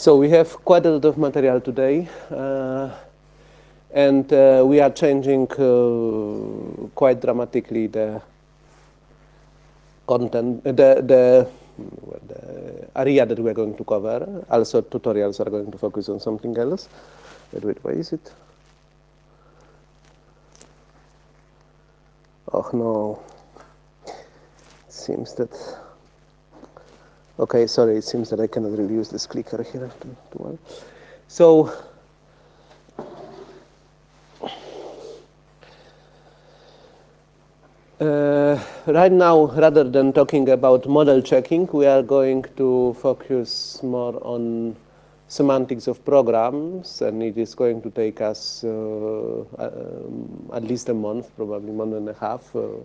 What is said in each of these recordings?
So we have quite a lot of material today, and we are changing quite dramatically the content, the area that we are going to cover. Also, tutorials are going to focus on something else. Wait, where is it? Oh no. It seems that. Okay, sorry. It seems that I cannot really use this clicker here too well. So. Right now, rather than talking about model checking, we are going to focus more on semantics of programs, and it is going to take us at least a month, probably 1.5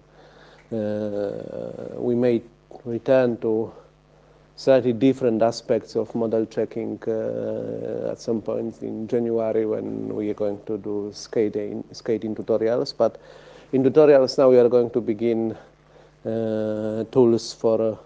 months. We may return to slightly different aspects of model checking at some point in January when we are going to do skating tutorials. But in tutorials now we are going to begin tools for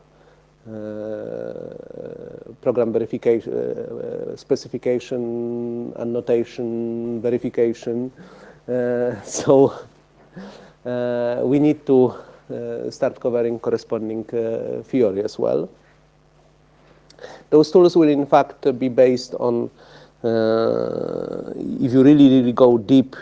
program verification, specification, annotation, verification. So we need to start covering corresponding theory as well. Those tools will in fact be based on, if you really go deep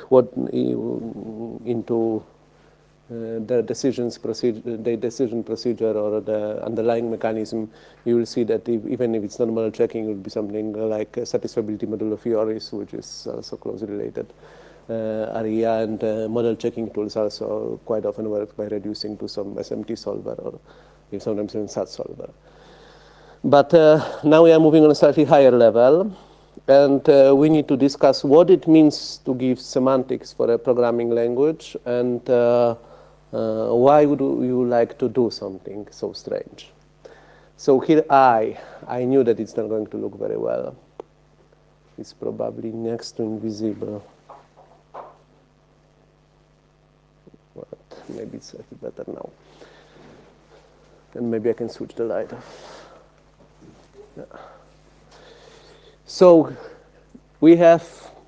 into the decision procedure or the underlying mechanism, you will see that even if it's not model checking, it will be something like satisfiability modulo theories, which is also closely related area, and model checking tools also quite often work by reducing to some SMT solver or sometimes even SAT solver. But now we are moving on a slightly higher level, and we need to discuss what it means to give semantics for a programming language, and why would you like to do something so strange. So here I knew that it's not going to look very well. It's probably next to invisible. But maybe it's a bit better now. And maybe I can switch the light off. Yeah. So we have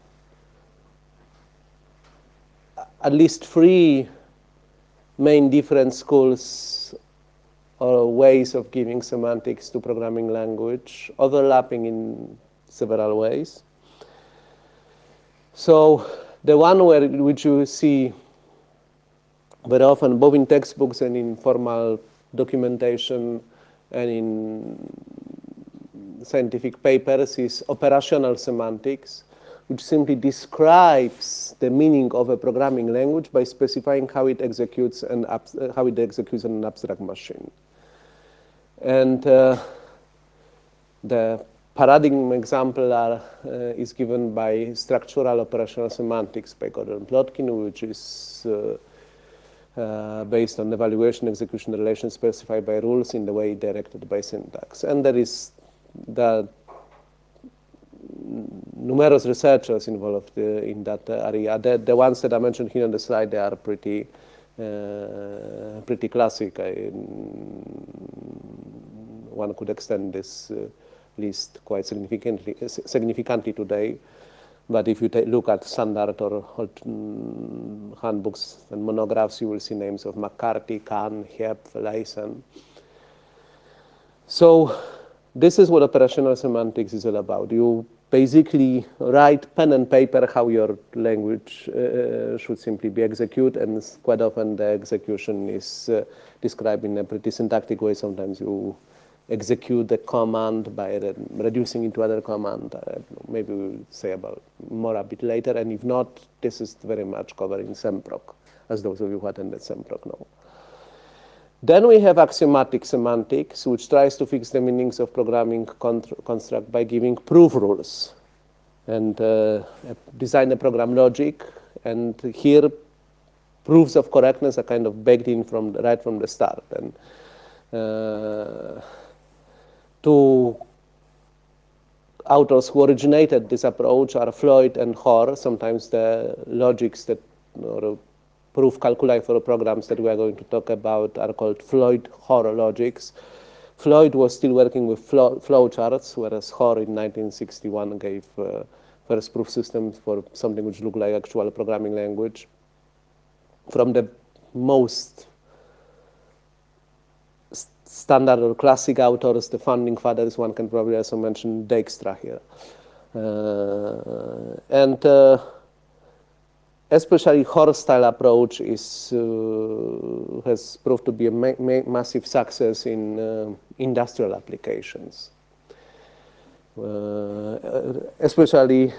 at least 3 main different schools or ways of giving semantics to programming language, overlapping in several ways. So the one which you see very often, both in textbooks and in formal documentation and in scientific papers, is operational semantics, which simply describes the meaning of a programming language by specifying how it executes an abstract machine. And the paradigm example is given by structural operational semantics by Gordon Plotkin, which is based on evaluation execution relations specified by rules in the way directed by syntax. And there is the numerous researchers involved in that area. The ones that I mentioned here on the slide, they are pretty classic. One could extend this list quite significantly today. But if you look at standard or handbooks and monographs, you will see names of McCarthy, Kahn, Hepp, Leysen. So this is what operational semantics is all about. You basically write pen and paper how your language should simply be executed, and quite often the execution is described in a pretty syntactic way. Sometimes you execute the command by reducing into other command. Maybe we'll say about more a bit later, and if not, this is very much covered in SEMPROC, as those of you who attended SEMPROC know. Then we have axiomatic semantics, which tries to fix the meanings of programming construct by giving proof rules and design a program logic. And here, proofs of correctness are kind of baked in right from the start. And two authors who originated this approach are Floyd and Hoare. Sometimes the logics that or proof calculi for programs that we are going to talk about are called Floyd-Hoare logics. Floyd was still working with flow charts, whereas Hoare in 1961 gave first proof systems for something which looked like actual programming language. From the most standard or classic authors, the founding fathers, one can probably also mention Dijkstra here. Especially Hoare-style approach is, has proved to be a massive success in industrial applications. Especially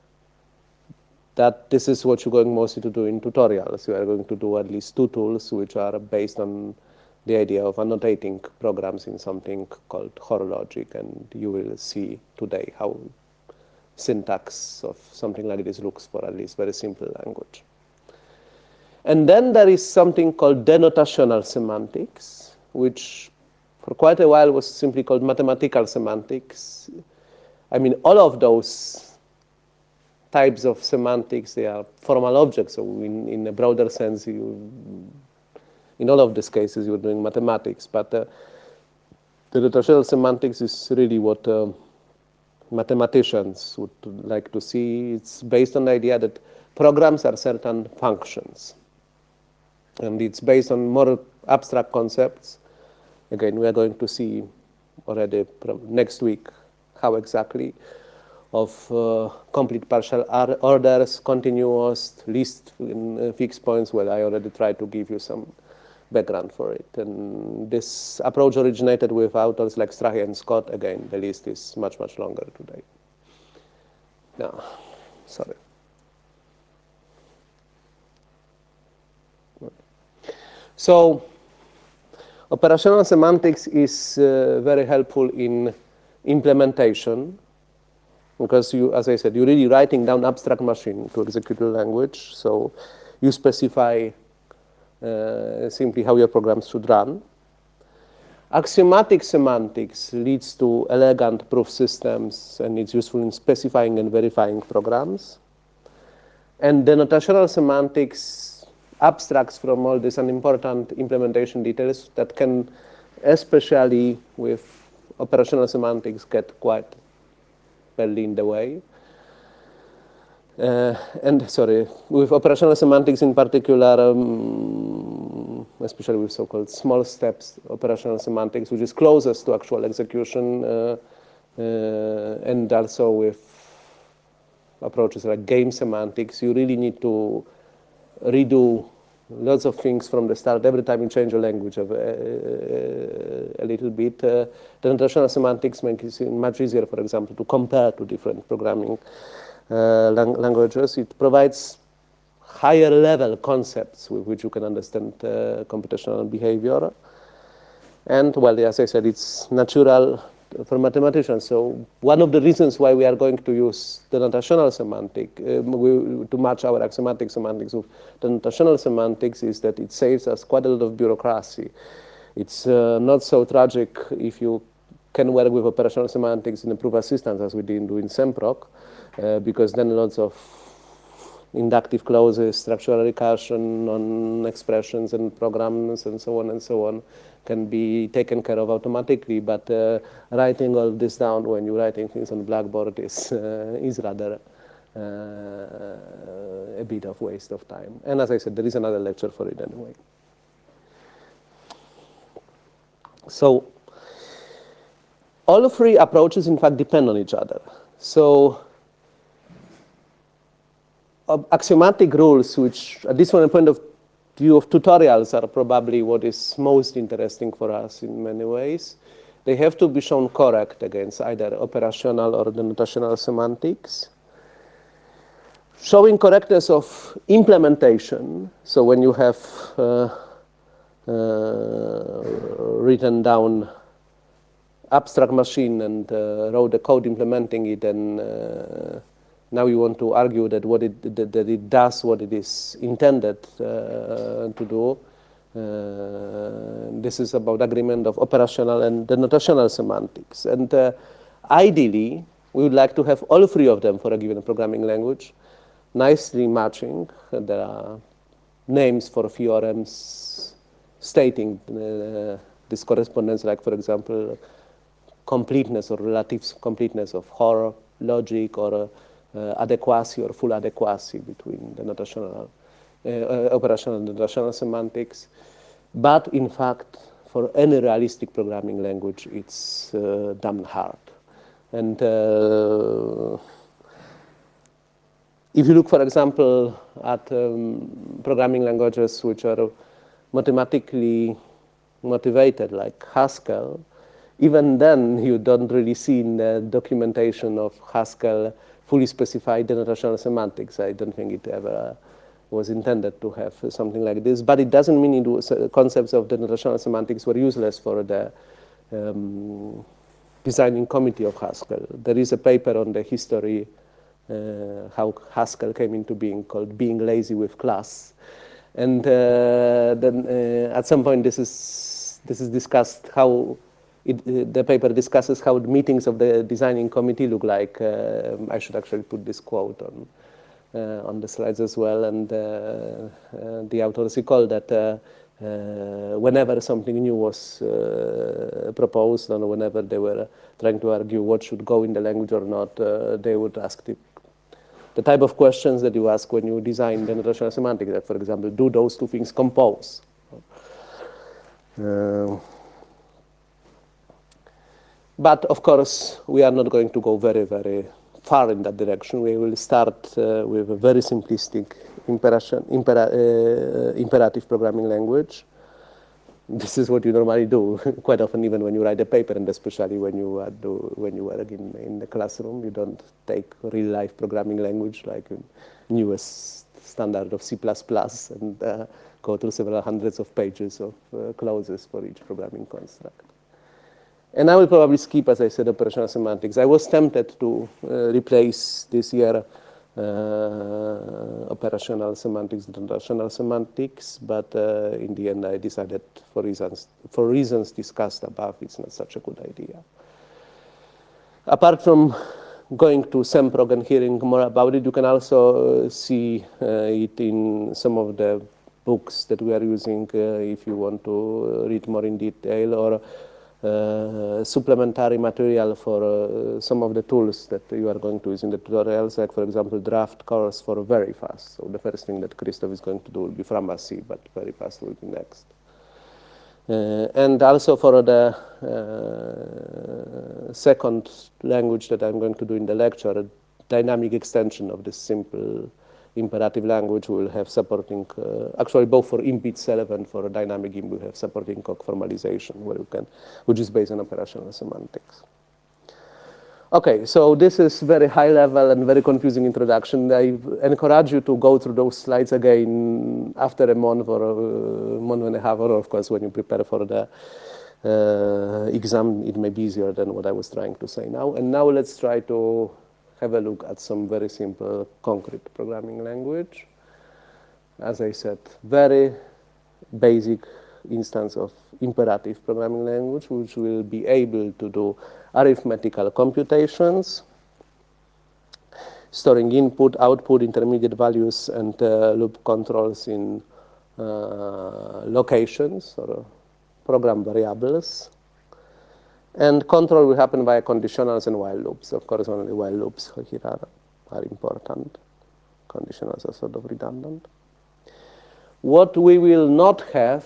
that this is what you're going mostly to do in tutorials. You are going to do at least two tools which are based on the idea of annotating programs in something called Hoare logic, and you will see today how syntax of something like this looks for at least very simple language. And then there is something called denotational semantics, which for quite a while was simply called mathematical semantics. I mean, all of those types of semantics, they are formal objects, so in a broader sense, in all of these cases, you're doing mathematics, but the denotational semantics is really what mathematicians would like to see. It's based on the idea that programs are certain functions. And it's based on more abstract concepts. Again, we are going to see already from next week how exactly of complete partial orders, continuous, least in fixed points. Well, I already tried to give you some background for it. And this approach originated with authors like Strache and Scott. Again, the list is much, much longer today. No, sorry. So, operational semantics is very helpful in implementation, because you, as I said, you're really writing down abstract machine to execute the language. So, you specify simply how your programs should run. Axiomatic semantics leads to elegant proof systems, and it's useful in specifying and verifying programs. And denotational semantics abstracts from all these unimportant implementation details that can, especially with operational semantics, get quite badly in the way. With operational semantics in particular, especially with so-called small steps operational semantics, which is closest to actual execution, and also with approaches like game semantics, you really need to redo lots of things from the start. Every time you change a language a little bit, the denotational semantics makes it much easier, for example, to compare to different programming languages. It provides higher level concepts with which you can understand computational behavior. And, well, as I said, it's natural for mathematicians. So one of the reasons why we are going to use the denotational semantic to match our axiomatic semantics with denotational semantics is that it saves us quite a lot of bureaucracy. It's not so tragic if you can work with operational semantics in a proof assistance as we did do in Semproc, because then lots of inductive clauses, structural recursion on expressions and programs and so on can be taken care of automatically. But writing all this down when you're writing things on Blackboard is rather a bit of waste of time. And as I said, there is another lecture for it anyway. So all three approaches, in fact, depend on each other. So axiomatic rules, which at this point of view of tutorials are probably what is most interesting for us in many ways, they have to be shown correct against either operational or denotational semantics. Showing correctness of implementation, so when you have written down abstract machine and wrote the code implementing it, and now you want to argue that that it does what it is intended to do. This is about agreement of operational and denotational semantics. And ideally, we would like to have all three of them for a given programming language, nicely matching. There are names for theorems stating this correspondence, like for example, completeness or relative completeness of Hoare logic, or adequacy or full adequacy between the notational, operational and notational semantics. But in fact, for any realistic programming language, it's damn hard. And if you look, for example, at programming languages which are mathematically motivated, like Haskell, even then you don't really see in the documentation of Haskell fully specified denotational semantics. I don't think it ever was intended to have something like this, but it doesn't mean concepts of denotational semantics were useless for the designing committee of Haskell. There is a paper on the history how Haskell came into being, called Being Lazy with Class. And then at some point this is discussed how the paper discusses how the meetings of the designing committee look like. I should actually put this quote on the slides as well. And the authors recall that whenever something new was proposed, and whenever they were trying to argue what should go in the language or not, they would ask the type of questions that you ask when you design the notational semantics. That, for example, do those two things compose? But of course, we are not going to go very, very far in that direction. We will start with a very simplistic imperative programming language. This is what you normally do quite often, even when you write a paper, and especially when you work in the classroom. You don't take real life programming language like newest standard of C++ and go through several hundreds of pages of clauses for each programming construct. And I will probably skip, as I said, operational semantics. I was tempted to replace this year operational semantics with notational semantics, but in the end I decided, for reasons discussed above, it's not such a good idea. Apart from going to SEMPROG and hearing more about it, you can also see it in some of the books that we are using if you want to read more in detail, or supplementary material for some of the tools that you are going to use in the tutorials, like for example draft course for very fast. So the first thing that Christoph is going to do will be Framatcy, but very fast will be next. And also for the second language that I'm going to do in the lecture, a dynamic extension of this simple imperative language. We will have supporting, actually both for imp itself and for dynamic imp, we have supporting Coq formalization, which is based on operational semantics. Okay, so this is very high level and very confusing introduction. I encourage you to go through those slides again after a month or a month and a half, or of course when you prepare for the exam. It may be easier than what I was trying to say now. And now let's try to have a look at some very simple, concrete programming language. As I said, very basic instance of imperative programming language, which will be able to do arithmetical computations, storing input, output, intermediate values, and loop controls in locations or program variables. And control will happen via conditionals and while loops. Of course, only while loops here are important. Conditionals are sort of redundant. What we will not have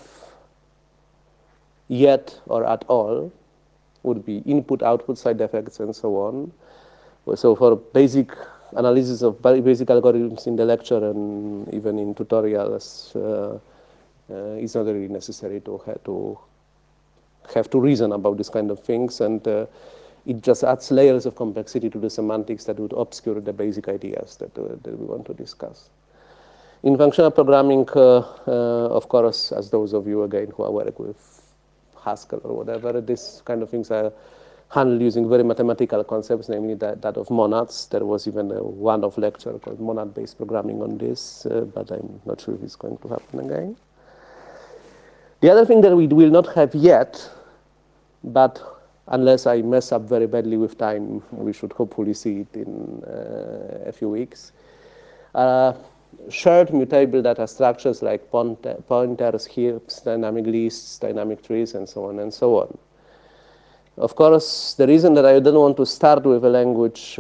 yet or at all would be input, output, side effects, and so on. So for basic analysis of basic algorithms in the lecture and even in tutorials, it's not really necessary to have to reason about this kind of things, and it just adds layers of complexity to the semantics that would obscure the basic ideas that we want to discuss. In functional programming, of course, as those of you again who are work with Haskell or whatever, this kind of things are handled using very mathematical concepts, namely that of monads. There was even a one-off lecture called monad-based programming on this, but I'm not sure if it's going to happen again. The other thing that we will not have yet, but unless I mess up very badly with time, we should hopefully see it in a few weeks, shared mutable data structures like pointers, heaps, dynamic lists, dynamic trees, and so on and so on. Of course, the reason that I don't want to start with a language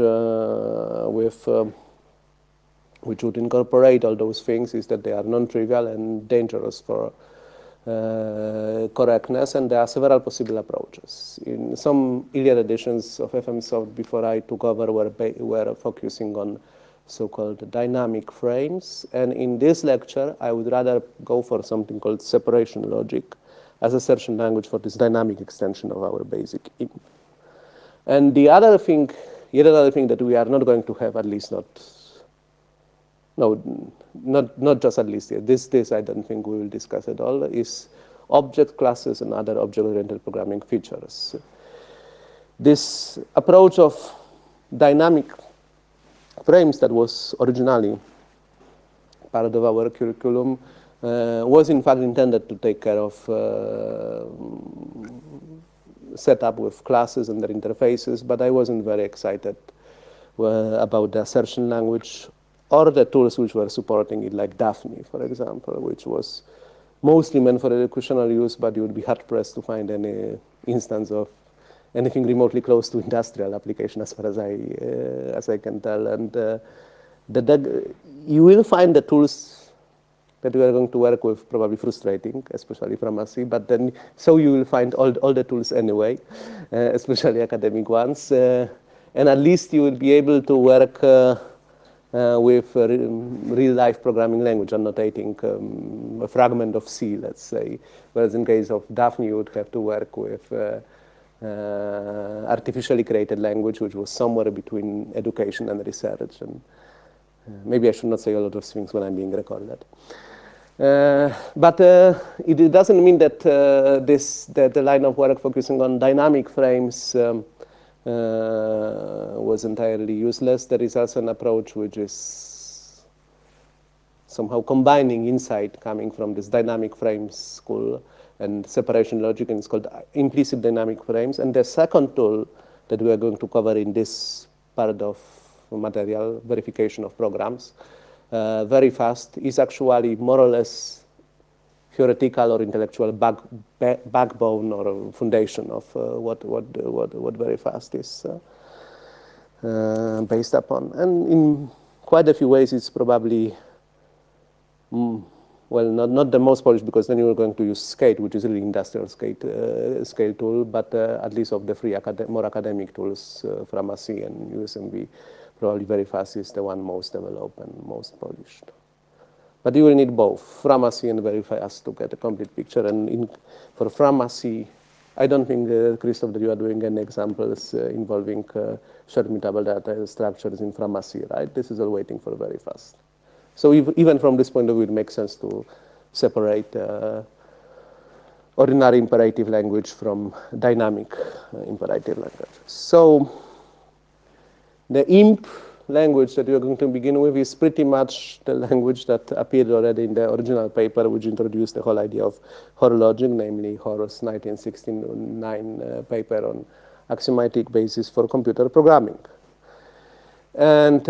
which would incorporate all those things is that they are non-trivial and dangerous for correctness, and there are several possible approaches. In some earlier editions of FMSoft before I took over were focusing on so-called dynamic frames, and in this lecture I would rather go for something called separation logic as a assertion language for this dynamic extension of our basic imp. And the other thing, yet another thing that we are not going to have, at least not just at least yet, this I don't think we will discuss at all, is object classes and other object-oriented programming features. This approach of dynamic frames that was originally part of our curriculum was in fact intended to take care of setup with classes and their interfaces, but I wasn't very excited about the assertion language or the tools which were supporting it, like Daphne, for example, which was mostly meant for educational use, but you would be hard-pressed to find any instance of anything remotely close to industrial application, as far as I can tell. And you will find the tools that we are going to work with probably frustrating, especially from C, but then so you will find all the tools anyway, especially academic ones. And at least you will be able to work with real-life programming language, annotating a fragment of C, let's say. Whereas in case of Daphne, you would have to work with artificially created language, which was somewhere between education and research. And maybe I should not say a lot of things when I'm being recorded. But it doesn't mean that the line of work focusing on dynamic frames was entirely useless. There is also an approach which is somehow combining insight coming from this dynamic frames school and separation logic, and it's called implicit dynamic frames. And the second tool that we are going to cover in this part of material, verification of programs, very fast, is actually more or less theoretical or intellectual backbone or foundation of what very fast is based upon. And in quite a few ways, it's probably well, not the most polished, because then you're going to use Skate, which is really industrial scale tool, but at least of the three more academic tools, Framacy and USMV, probably very fast is the one most developed and most polished. But you will need both Framacy and very fast to get a complete picture. And for Framacy, I don't think, Christoph, that you are doing any examples involving shared mutable data structures in Framacy, right? This is all waiting for very fast. So even from this point of view, it makes sense to separate ordinary imperative language from dynamic imperative language. So the imp language that we are going to begin with is pretty much the language that appeared already in the original paper, which introduced the whole idea of Hoare logic, namely Hoare's 1969 paper on axiomatic basis for computer programming. And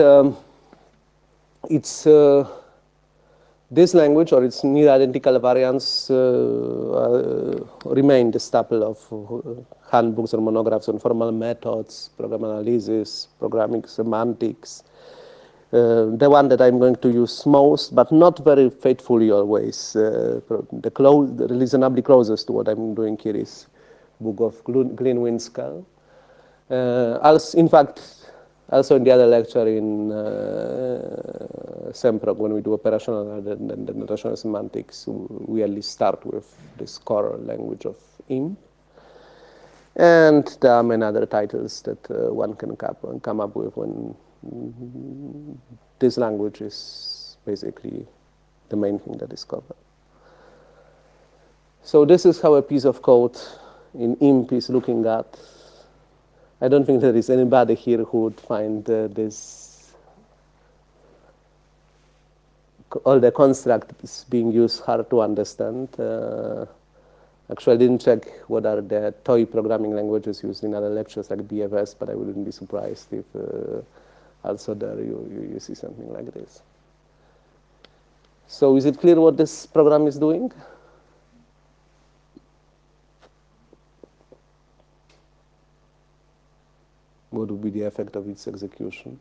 it's this language or its near identical variants remain the staple of handbooks or monographs on formal methods, program analysis, programming semantics. The one that I'm going to use most, but not very faithfully always, the reasonably closest to what I'm doing here is book of Glyn Winskell. In fact, also in the other lecture in SEMPROC, when we do operational and notational semantics, we at least start with this core language of IMP. And there are many other titles that one can come up with when this language is basically the main thing that is covered. So this is how a piece of code in IMP is looking at. I don't think there is anybody here who would find all the constructs being used hard to understand. Actually, I didn't check what are the toy programming languages used in other lectures like BFS, but I wouldn't be surprised if also there you see something like this. So is it clear what this program is doing? What would be the effect of its execution?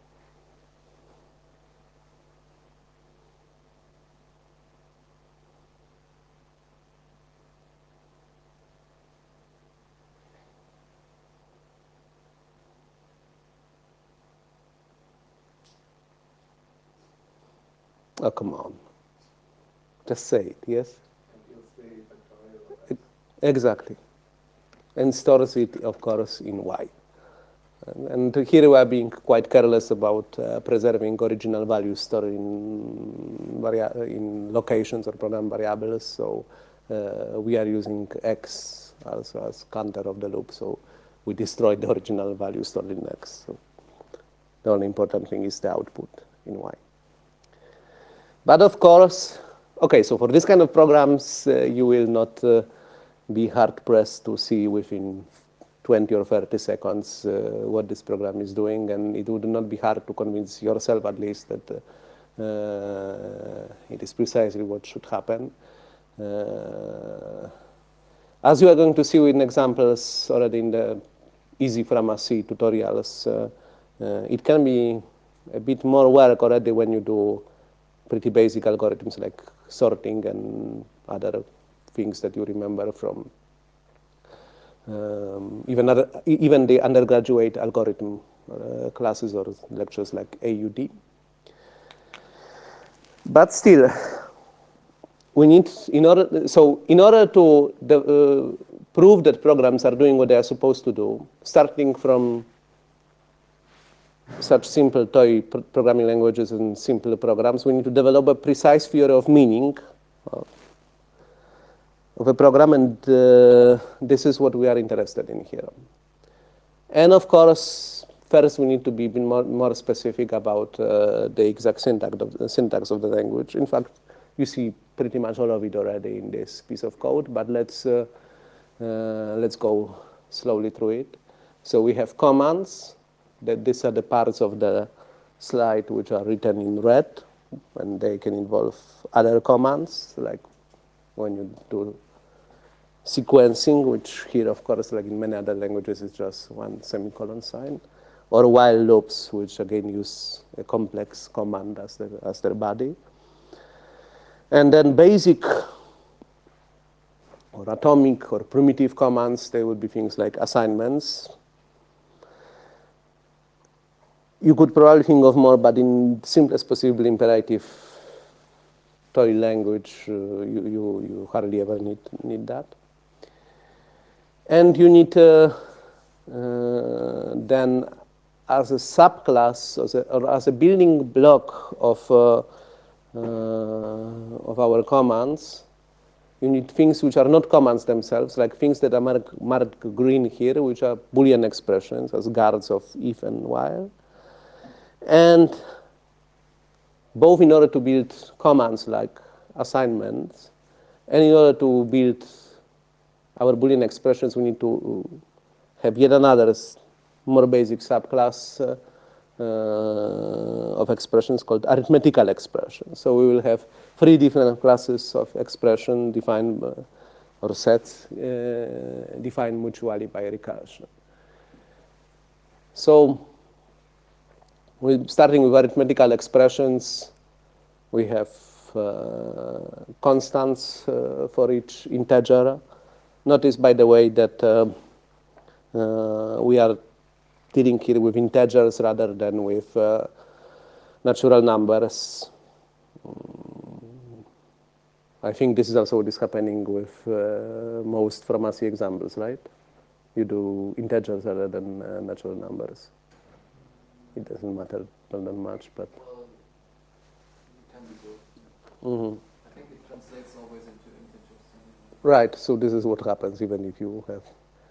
Oh, come on. Just say it, yes? Exactly. And stores it, of course, in Y. And here we are being quite careless about preserving original values stored in locations or program variables. So we are using X also as counter of the loop. So we destroyed the original value stored in X. So the only important thing is the output in Y. But of course, okay, so for this kind of programs, you will not be hard-pressed to see within 20 or 30 seconds what this program is doing, and it would not be hard to convince yourself, at least, that it is precisely what should happen. As you are going to see in examples already in the easy Framassi tutorials, it can be a bit more work already when you do pretty basic algorithms like sorting and other things that you remember from even the undergraduate algorithm classes or lectures like AUD. But still, we need, in order to prove that programs are doing what they are supposed to do, starting from such simple toy programming languages and simple programs, we need to develop a precise theory of meaning of a program, and this is what we are interested in here. And of course, first we need to be more specific about the exact syntax of the language. In fact, you see pretty much all of it already in this piece of code, but let's go slowly through it. So we have commands. These are the parts of the slide which are written in red, and they can involve other commands, like when you do sequencing, which here, of course, like in many other languages, is just one semicolon sign, or while loops, which again use a complex command as their body. And then basic or atomic or primitive commands, they would be things like assignments. You could probably think of more, but in simplest possible imperative toy language, you hardly ever need that. And you need then, as a subclass, or as a building block of our commands, you need things which are not commands themselves, like things that are marked green here, which are Boolean expressions as guards of if and while. And both in order to build commands like assignments, and in order to build our Boolean expressions, we need to have yet another more basic subclass of expressions called arithmetical expressions. So we will have 3 different classes of expression defined or sets defined mutually by recursion. So we're starting with arithmetical expressions. We have constants for each integer. Notice, by the way, that we are dealing here with integers rather than with natural numbers. I think this is also what is happening with most Framassi examples, right? You do integers rather than natural numbers. It doesn't matter all that much, but it can be both. Mm-hmm. I think it translates always into integers. Right, so this is what happens even if you have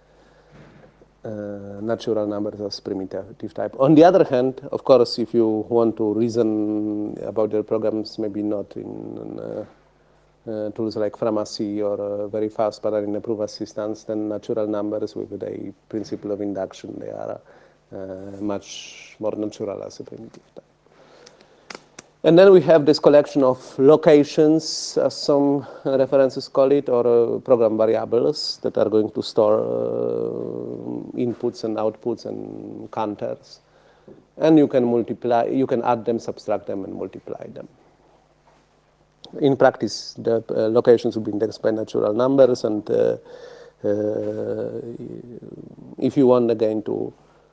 natural numbers as primitive type. On the other hand, of course, if you want to reason about your programs, maybe not in tools like Framassi or very fast pattern in proof assistance, then natural numbers with the principle of induction, they are much more natural as a primitive type. And then we have this collection of locations, as some references call it, or program variables that are going to store inputs and outputs and counters. And you can multiply, you can add them, subtract them, and multiply them. In practice, the locations will be indexed by natural numbers, and if you want again to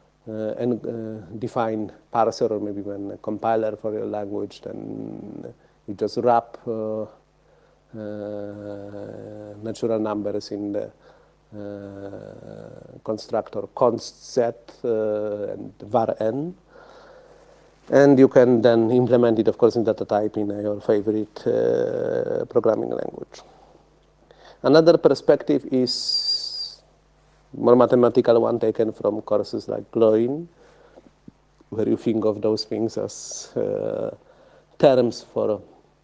define parser or maybe even a compiler for your language, then you just wrap natural numbers in the constructor const set and var n. And you can then implement it, of course, in data type in your favorite programming language. Another perspective is more mathematical one taken from courses like GLOIN, where you think of those things as terms for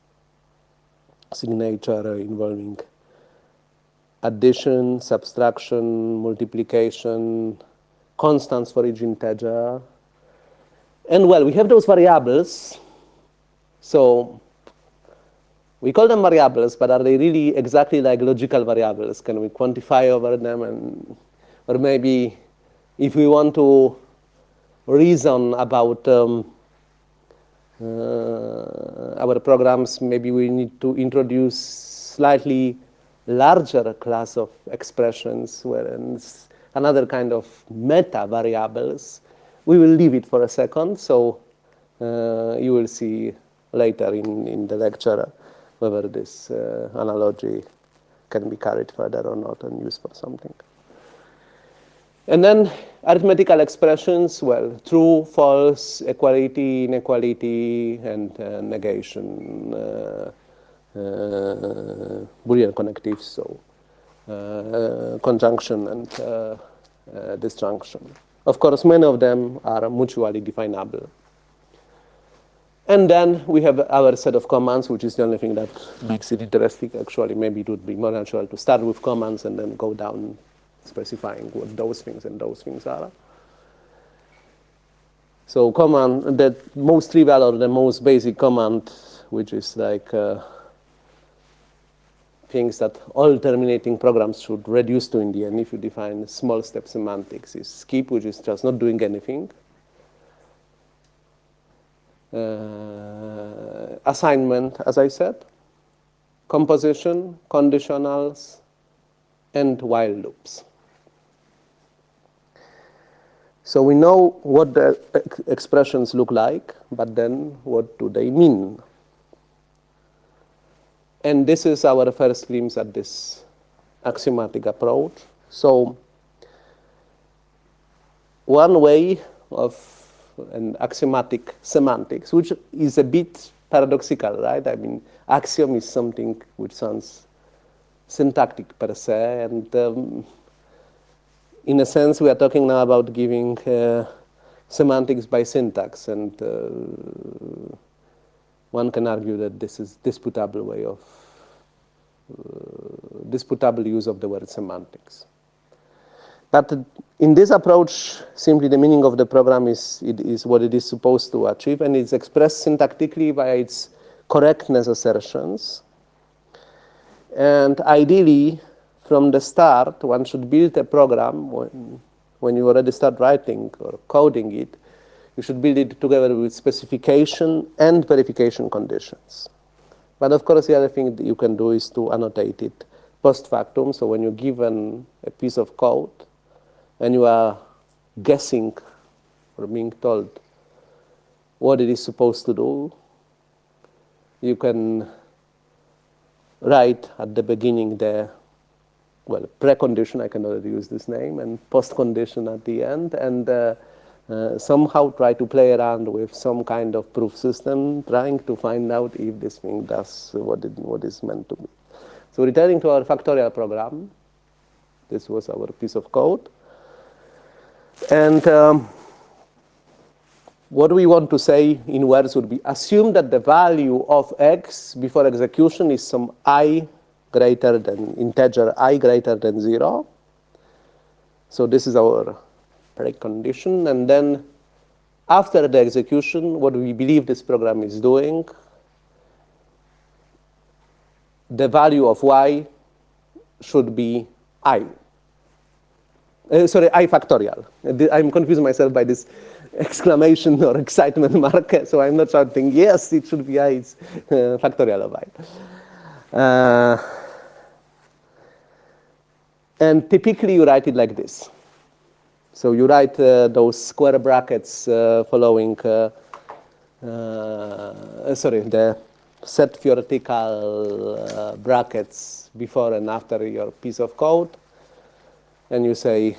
signature involving addition, subtraction, multiplication, constants for each integer. And well, we have those variables. So we call them variables, but are they really exactly like logical variables? Can we quantify over them? And, or maybe if we want to reason about our programs, maybe we need to introduce slightly larger class of expressions, whereas another kind of meta variables. We will leave it for a second, so you will see later in the lecture whether this analogy can be carried further or not and used for something. And then arithmetical expressions, well, true, false, equality, inequality, and negation, Boolean connectives, so conjunction and disjunction. Of course, many of them are mutually definable. And then we have our set of commands, which is the only thing that makes it interesting. Actually, maybe it would be more natural to start with commands and then go down specifying what those things and those things are. So command, the most trivial or the most basic command, which is like things that all terminating programs should reduce to in the end, if you define small step semantics, is skip, which is just not doing anything. Assignment, as I said. Composition, conditionals, and while loops. So we know what the expressions look like, but then what do they mean? And this is our first glimpse at this axiomatic approach. So one way of an axiomatic semantics, which is a bit paradoxical, right? I mean, axiom is something which sounds syntactic per se, and in a sense, we are talking now about giving semantics by syntax, and one can argue that this is disputable way of disputable use of the word semantics. But in this approach, simply the meaning of the program is what it is supposed to achieve, and it's expressed syntactically by its correctness assertions. And ideally, from the start, one should build a program when you already start writing or coding it. You should build it together with specification and verification conditions. But of course, the other thing that you can do is to annotate it post factum. So when you're given a piece of code and you are guessing or being told what it is supposed to do, you can write at the beginning the precondition, I can already use this name, and postcondition at the end, and somehow try to play around with some kind of proof system, trying to find out if this thing does what is meant to be. So returning to our factorial program, this was our piece of code. And what we want to say in words would be, assume that the value of x before execution is some I greater than integer I greater than 0. So this is our precondition, and then after the execution, what we believe this program is doing, the value of y should be I. Sorry, I factorial. I'm confusing myself by this exclamation or excitement mark, so I'm not shouting, yes, it should be I, it's factorial of I. And typically you write it like this. So you write those square brackets following, the set theoretical brackets before and after your piece of code. And you say,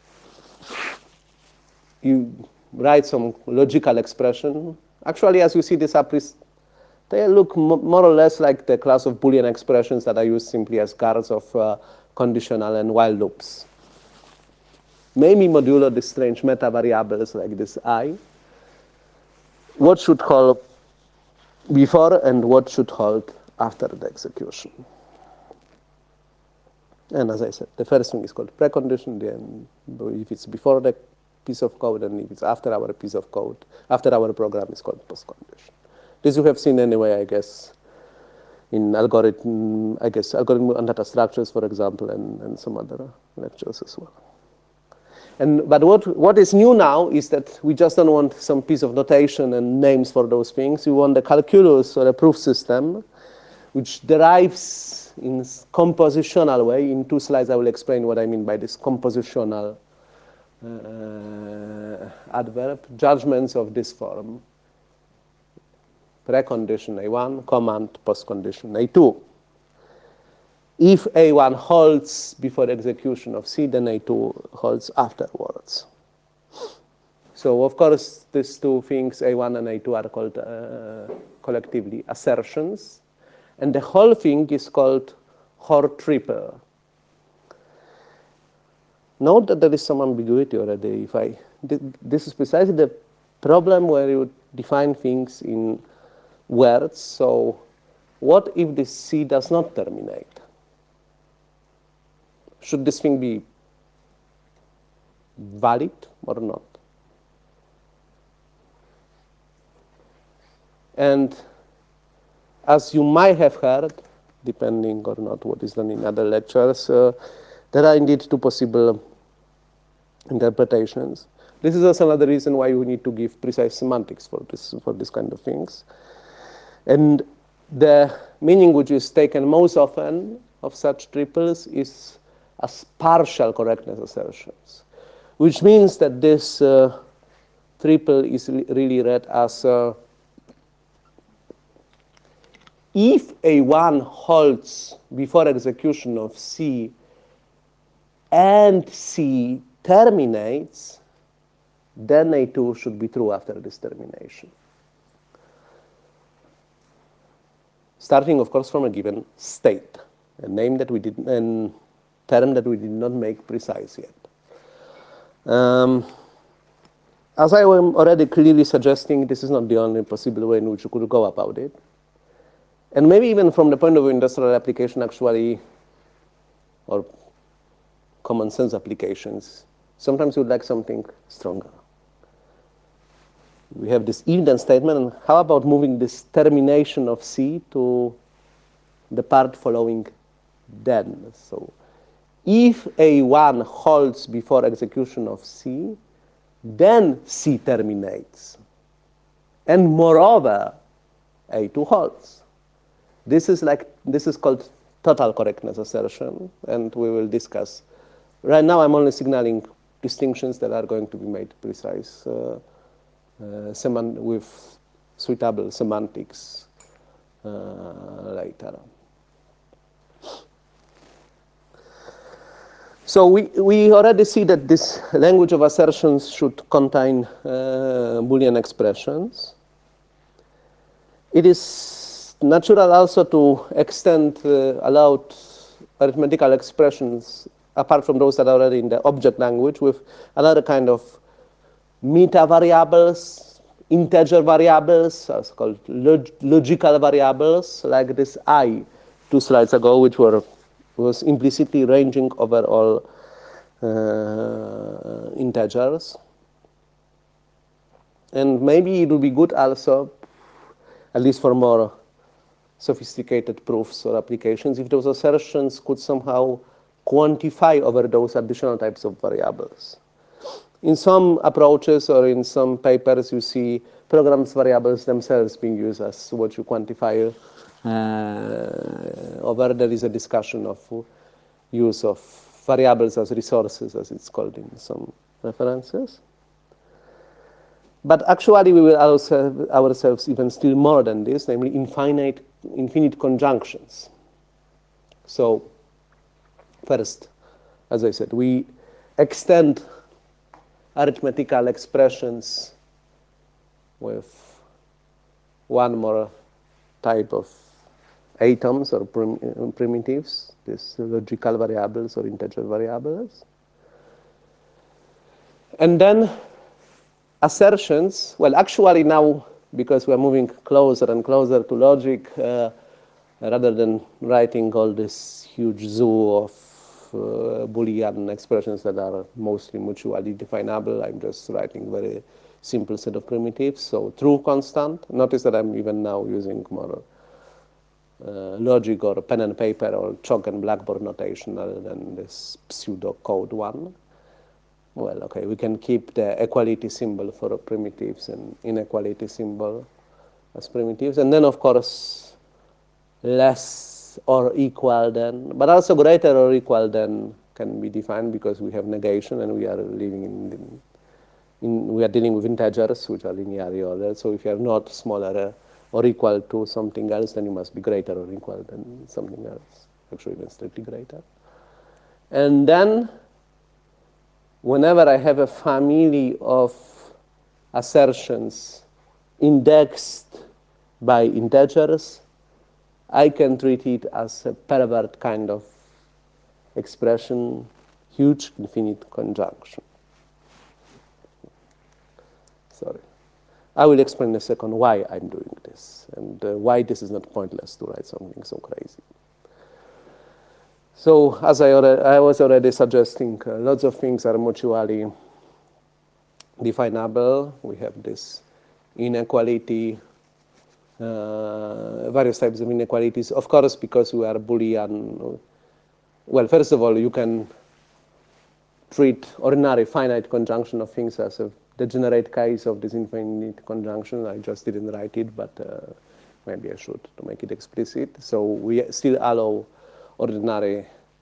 you write some logical expression. Actually, as you see this up, they look more or less like the class of Boolean expressions that I use simply as guards of conditional and while loops. Maybe modulo these strange meta variables like this I. What should hold before and what should hold after the execution. And as I said, the first thing is called precondition, then if it's before the piece of code, and if it's after our piece of code, after our program, is called postcondition. This you have seen anyway, I guess, in algorithm and data structures, for example, and some other lectures as well. But what is new now is that we just don't want some piece of notation and names for those things. We want a calculus or a proof system which derives in compositional way. In 2 slides, I will explain what I mean by this compositional adverb. Judgments of this form. Precondition A1, command postcondition A2. If A1 holds before execution of C, then A2 holds afterwards. So, of course, these two things, A1 and A2, are called collectively assertions. And the whole thing is called Hoare triple. Note that there is some ambiguity already. This is precisely the problem where you define things in words. So, what if this C does not terminate? Should this thing be valid or not? And as you might have heard, depending or not what is done in other lectures, there are indeed 2 possible interpretations. This is also another reason why you need to give precise semantics for this kind of things. And the meaning which is taken most often of such triples is as partial correctness assertions, which means that this triple is really read as if A1 holds before execution of C and C terminates, then A2 should be true after this termination. Starting, of course, from a given state, a name that we didn't, and term that we did not make precise yet. As I am already clearly suggesting, this is not the only possible way in which you could go about it. And maybe even from the point of view of industrial application, actually, or common sense applications, sometimes you would like something stronger. We have this if-then statement, and how about moving this termination of C to the part following then? So, if A1 holds before execution of C, then C terminates. And moreover, A2 holds. This is called total correctness assertion, and we will discuss. Right now I'm only signaling distinctions that are going to be made precise with suitable semantics later. So we already see that this language of assertions should contain Boolean expressions. It is natural also to extend allowed arithmetical expressions apart from those that are already in the object language with another kind of meta variables, integer variables, as called logical variables, like this I 2 slides ago, which was implicitly ranging over all integers. And maybe it would be good also, at least for more sophisticated proofs or applications, if those assertions could somehow quantify over those additional types of variables. In some approaches or in some papers, you see programs variables themselves being used as what you quantify. Over there is a discussion of use of variables as resources, as it's called in some references. But actually, we will also ourselves even still more than this, namely infinite conjunctions. So, first, as I said, we extend arithmetical expressions with one more type of atoms or primitives, these logical variables or integer variables. And then assertions, well, actually now, because we're moving closer and closer to logic, rather than writing all this huge zoo of Boolean expressions that are mostly mutually definable, I'm just writing very simple set of primitives. So true constant. Notice that I'm even now using more logic or pen and paper or chalk and blackboard notation rather than this pseudo code one. Well, okay, we can keep the equality symbol for primitives and inequality symbol as primitives. And then, of course, less or equal than, but also greater or equal than can be defined because we have negation and we are living we are dealing with integers which are linearly ordered. So if you have not smaller or equal to something else, then you must be greater or equal than something else, actually even strictly greater. And then whenever I have a family of assertions indexed by integers, I can treat it as a pervert kind of expression, huge infinite conjunction. Sorry. I will explain in a second why I'm doing this and why this is not pointless to write something so crazy. So, as I was already suggesting, lots of things are mutually definable. We have this inequality, various types of inequalities. Of course, because we are Boolean, well, first of all, you can treat ordinary finite conjunction of things as a degenerate case of this infinite conjunction. I just didn't write it, but maybe I should to make it explicit. So we still allow ordinary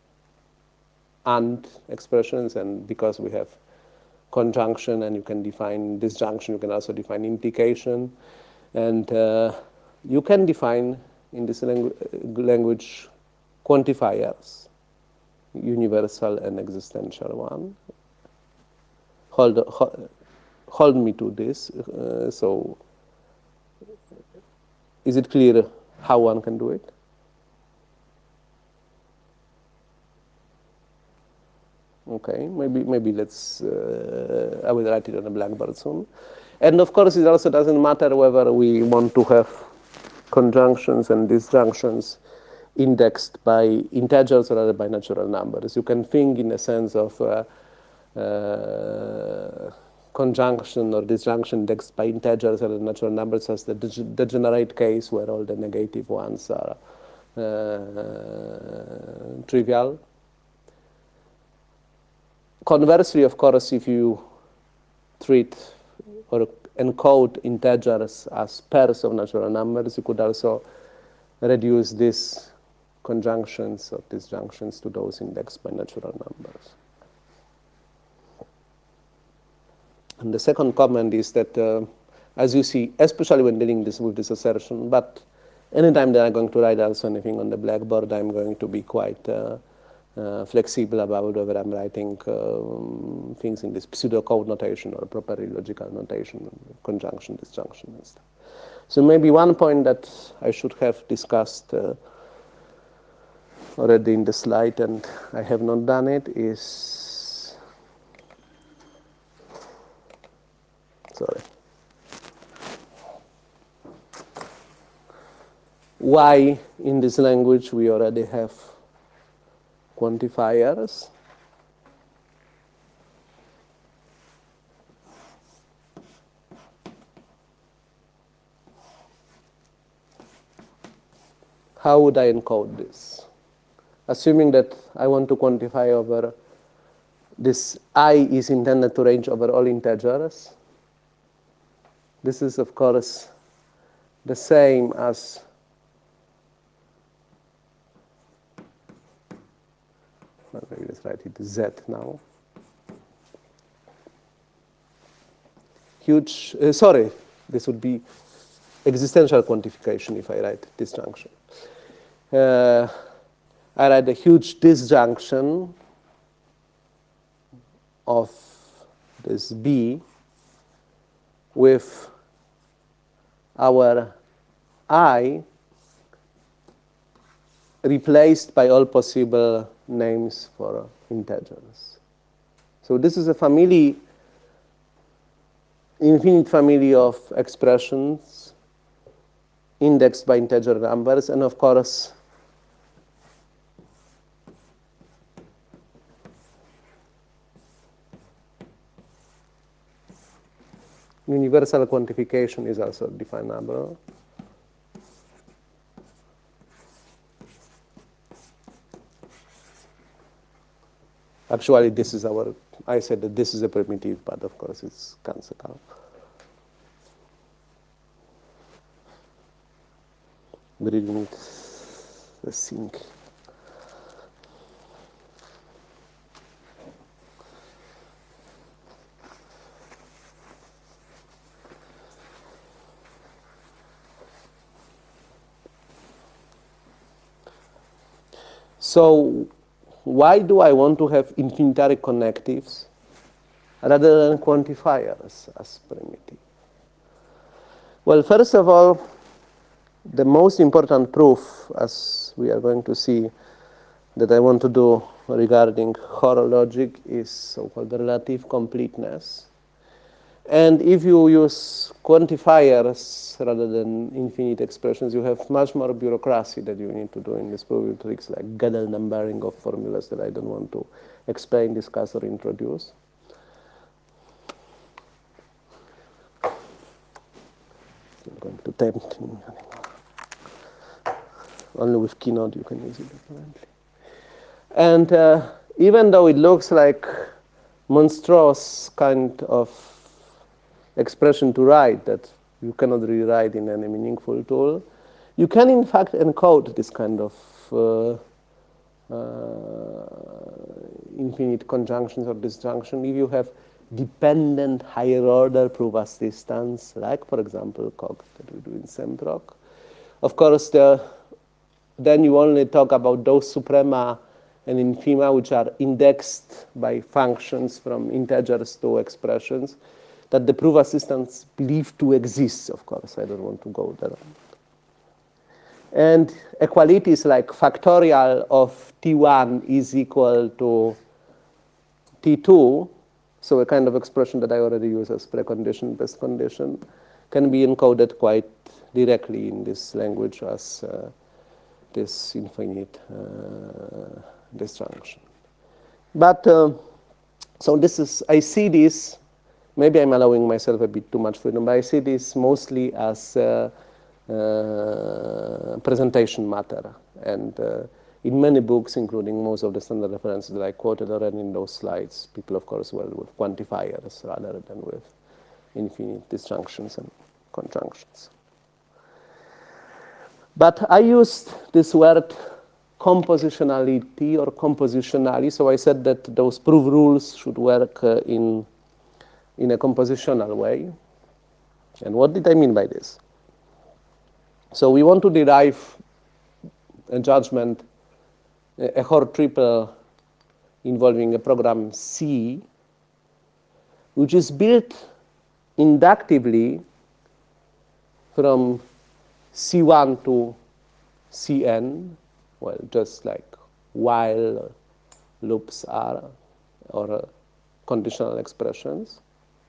AND expressions, and because we have conjunction and you can define disjunction, you can also define implication. And you can define in this language quantifiers, universal and existential one. Hold me to this. So is it clear how one can do it? Okay, maybe let's, I will write it on a blackboard soon. And of course, it also doesn't matter whether we want to have conjunctions and disjunctions indexed by integers or by natural numbers. You can think in a sense of conjunction or disjunction indexed by integers or natural numbers as the degenerate case where all the negative ones are trivial. Conversely, of course, if you treat or encode integers as pairs of natural numbers, you could also reduce these conjunctions or disjunctions to those indexed by natural numbers. And the second comment is that, as you see, especially when dealing with this assertion, but anytime that I'm going to write also anything on the blackboard, I'm going to be quite flexible about whether I'm writing things in this pseudocode notation or properly logical notation, conjunction, disjunction, and stuff. So maybe one point that I should have discussed already in the slide, and I have not done it, is, sorry, why in this language we already have quantifiers. how would I encode this? Assuming that I want to quantify over this I is intended to range over all integers. This is, of course, the same as maybe let's write it Z now. Huge, sorry, this would be existential quantification if I write disjunction. I write a huge disjunction of this B with our I replaced by all possible names for integers. So this is a family, infinite family of expressions indexed by integer numbers, and of course universal quantification is also definable. Actually, this is I said that this is a primitive, but of course it's cancelled out. We really need the sync. So why do I want to have infinitary connectives rather than quantifiers as primitive? Well, first of all, the most important proof, as we are going to see, that I want to do regarding Hoare logic is so-called relative completeness. And if you use quantifiers rather than infinite expressions, you have much more bureaucracy that you need to do in this proof, tricks like Gödel numbering of formulas that I don't want to explain, discuss, or introduce. I'm going to tempt me anymore. Only with Keynote you can use it apparently. And even though it looks like monstrous kind of expression to write that you cannot really write in any meaningful tool, you can in fact encode this kind of infinite conjunctions or disjunction if you have dependent higher order proof assistance, like for example Coq that we do in Semproc. Of course, then you only talk about those suprema and infima which are indexed by functions from integers to expressions that the proof assistants believe to exist. Of course, I don't want to go there. And equalities like factorial of T1 is equal to T2, so a kind of expression that I already use as precondition, best condition, can be encoded quite directly in this language as this infinite disjunction. But, so this is, I see this, maybe I'm allowing myself a bit too much freedom, but I see this mostly as presentation matter. And in many books, including most of the standard references that I quoted already in those slides, people, of course, were with quantifiers rather than with infinite disjunctions and conjunctions. But I used this word compositionality or compositionally, so I said that those proof rules should work in a compositional way. And what did I mean by this? So we want to derive a judgment, a Hoare triple involving a program C, which is built inductively from C1 to Cn, well, just like while loops are, or conditional expressions.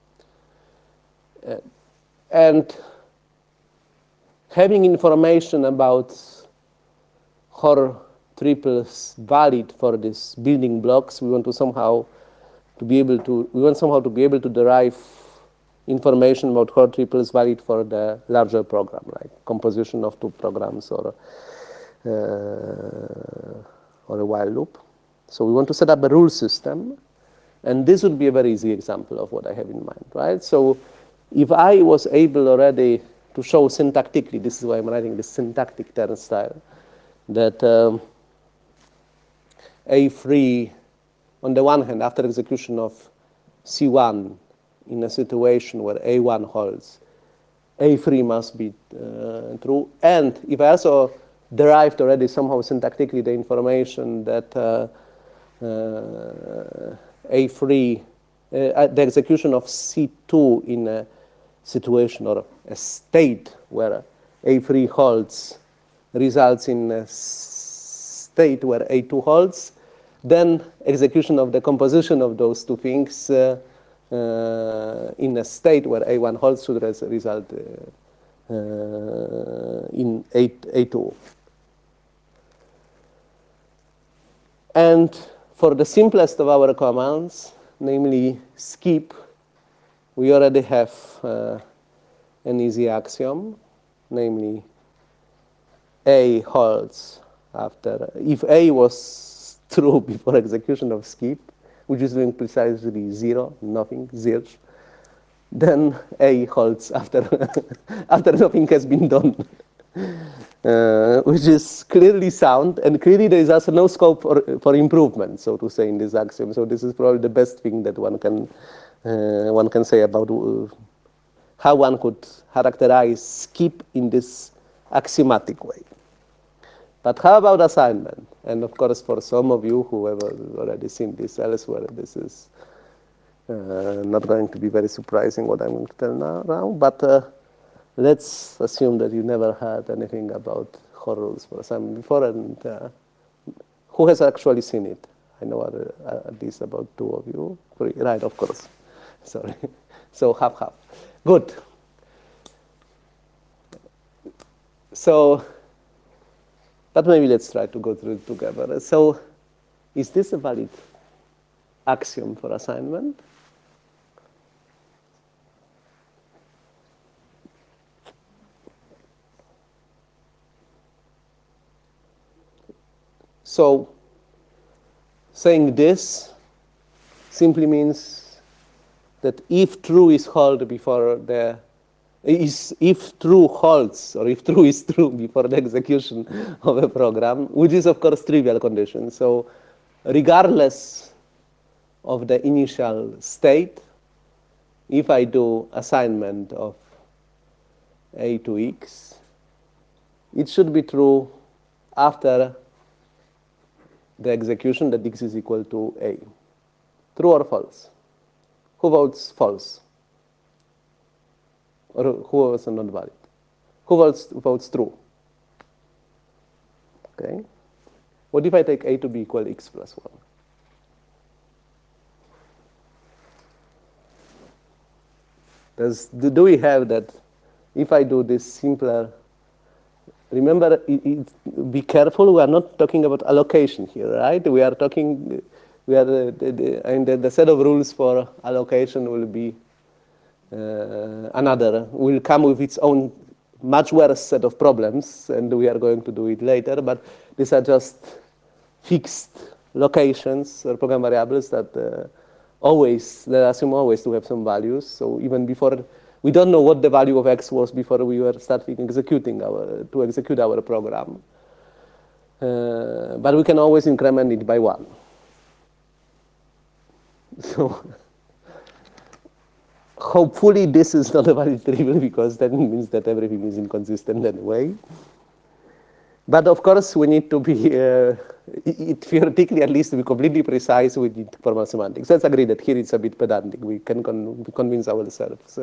And having information about Hoare triples valid for these building blocks, we want somehow to be able to derive information about Hoare triples valid for the larger program, like composition of two programs or or a while loop. So we want to set up a rule system, and this would be a very easy example of what I have in mind, right? So if I was able already to show syntactically, this is why I'm writing this syntactic turnstile, that A3, on the one hand, after execution of C1 in a situation where A1 holds, A3 must be true. And if I also derived already somehow syntactically the information that A3, the execution of C2 in a situation or a state where A3 holds results in a state where A2 holds, then execution of the composition of those two things in a state where A1 holds should result in A2. And for the simplest of our commands, namely skip, we already have an easy axiom, namely A holds after, if A was true before execution of skip, which is doing precisely 0, nothing, zilch, then A holds after, after nothing has been done, which is clearly sound, and clearly there is also no scope for improvement, so to say, in this axiom. So this is probably the best thing that one can say about how one could characterize skip in this axiomatic way. But how about assignment? And of course, for some of you who have already seen this elsewhere, this is not going to be very surprising what I'm going to tell now. But let's assume that you never heard anything about Hoare rules for assignment before, and who has actually seen it? I know at least about 2 of you. 3, right, of course. Sorry. So half. Good. So, but maybe let's try to go through it together. So, is this a valid axiom for assignment? So, saying this simply means that if true is held before the if true holds, or if true is true before the execution of a program, which is of course trivial condition. So regardless of the initial state, if I do assignment of A to X, it should be true after the execution that X is equal to A. True or false? Who votes false? Or who votes not valid? Who votes true? Okay. What if I take A to be equal X plus 1? Do we have that if I do this simpler? Remember, be careful, we are not talking about allocation here, right? We are talking, the set of rules for allocation will be will come with its own much worse set of problems, and we are going to do it later, but these are just fixed locations or program variables that assume always to have some values. So even before, we don't know what the value of X was before we were starting execute our program. But we can always increment it by 1. So hopefully this is not a valid trivial, because that means that everything is inconsistent anyway. But of course, we need to be, theoretically at least, to be completely precise with formal semantics. Let's agree that here it's a bit pedantic. We can convince ourselves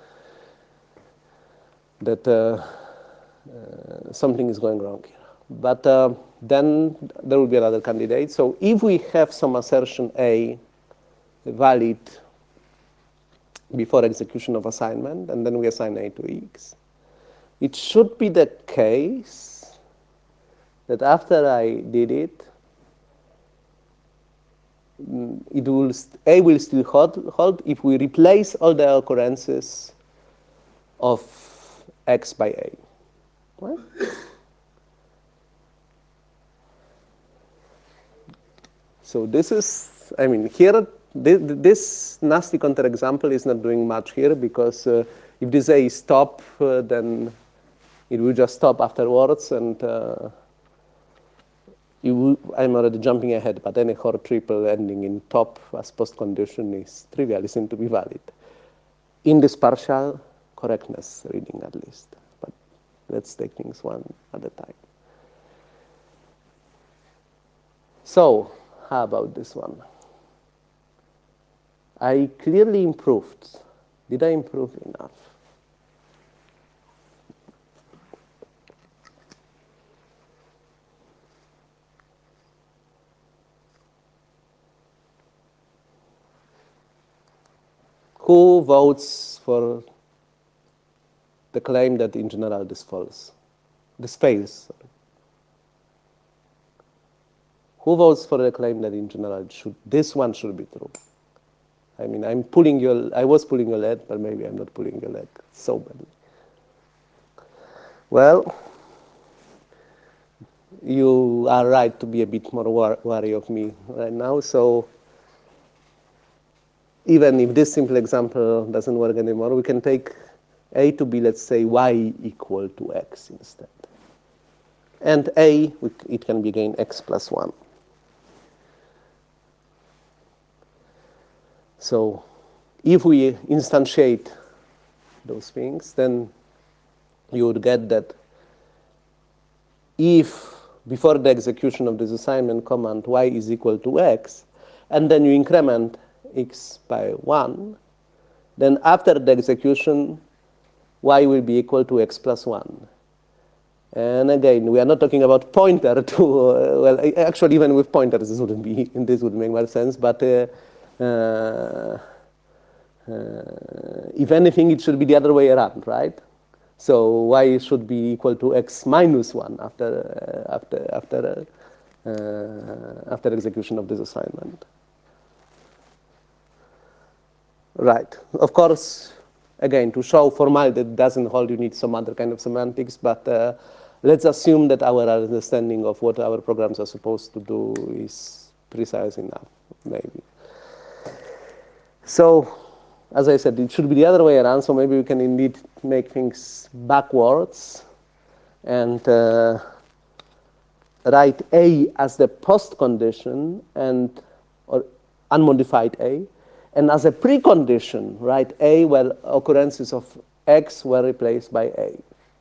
that something is going wrong here. But then there will be another candidate. So if we have some assertion A valid before execution of assignment, and then we assign A to X, it should be the case that after I did it, A will still hold if we replace all the occurrences of X by A. Right? So this is, I mean, here, this nasty counterexample is not doing much here because if this A is stop, then it will just stop afterwards, and I'm already jumping ahead, but any Hoare triple ending in top as postcondition is trivial, it seems to be valid. In this partial correctness reading at least, but let's take things one at a time. So, how about this one? I clearly improved. Did I improve enough? Who votes for the claim that in general this falls? This fails. Sorry. Who votes for the claim that in general this one should be true? I mean, I was pulling your leg, but maybe I'm not pulling your leg so badly. Well, you are right to be a bit more wary of me right now, so even if this simple example doesn't work anymore, we can take A to be, let's say, y equal to x instead. And A, it can be again x plus 1. So if we instantiate those things, then you would get that if before the execution of this assignment command y is equal to x, and then you increment x by 1, then after the execution, y will be equal to x plus 1. And again, we are not talking about pointer to, well, actually even with pointers this would make more sense, but if anything, it should be the other way around, right? So y should be equal to x minus 1 after execution of this assignment. Right. Of course, again, to show formality that doesn't hold, you need some other kind of semantics, but let's assume that our understanding of what our programs are supposed to do is precise enough, maybe. So, as I said, it should be the other way around, so maybe we can indeed make things backwards and write A as the post condition or unmodified A, and as a precondition, write A where occurrences of X were replaced by A.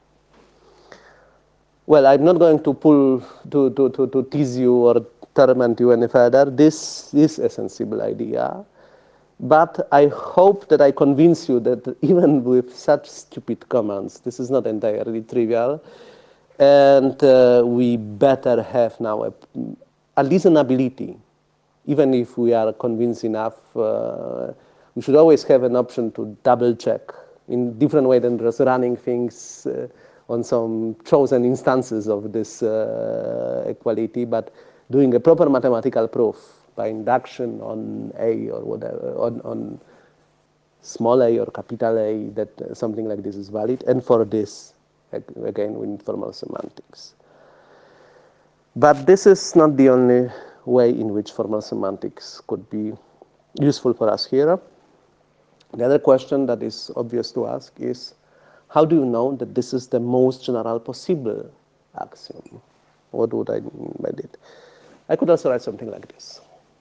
Well, I'm not going to tease you or torment you any further. This is a sensible idea. But I hope that I convince you that even with such stupid commands, this is not entirely trivial. And we better have now at least an ability. Even if we are convinced enough, we should always have an option to double check in different way than just running things on some chosen instances of this equality, but doing a proper mathematical proof by induction on A or whatever, on small a or capital A, that something like this is valid. And for this, again, we need formal semantics. But this is not the only way in which formal semantics could be useful for us here. The other question that is obvious to ask is, how do you know that this is the most general possible axiom? What would I mean by that? I could also write something like this.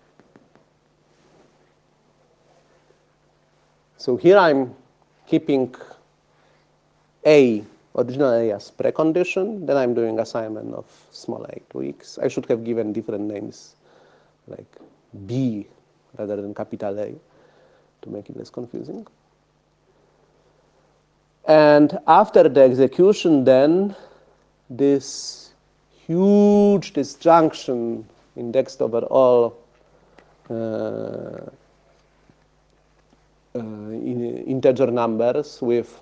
So here I'm keeping A, original A as precondition, then I'm doing assignment of small a to x. I should have given different names, like B rather than capital A, to make it less confusing. And after the execution, then, this huge disjunction indexed over all integer numbers with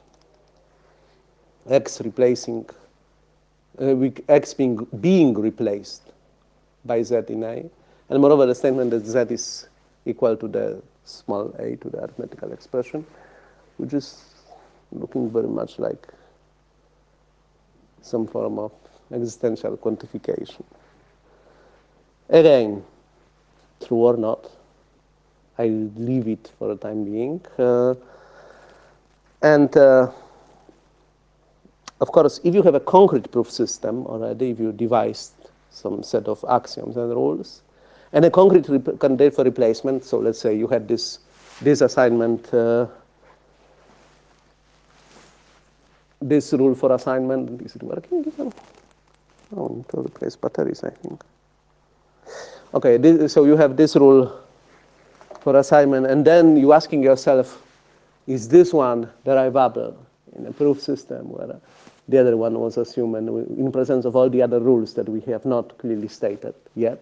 x replacing, with x being replaced by z in A, and moreover the statement that z is equal to the small a to the arithmetical expression, which is looking very much like some form of existential quantification. Again, true or not. I leave it for the time being. Of course, if you have a concrete proof system already, if you devised some set of axioms and rules, and a concrete candidate for replacement, so let's say you had this assignment, this rule for assignment, is it working? Oh, I need to replace batteries, I think. Okay, so you have this rule for assignment, and then you're asking yourself, is this one derivable in a proof system where the other one was assumed and in presence of all the other rules that we have not clearly stated yet?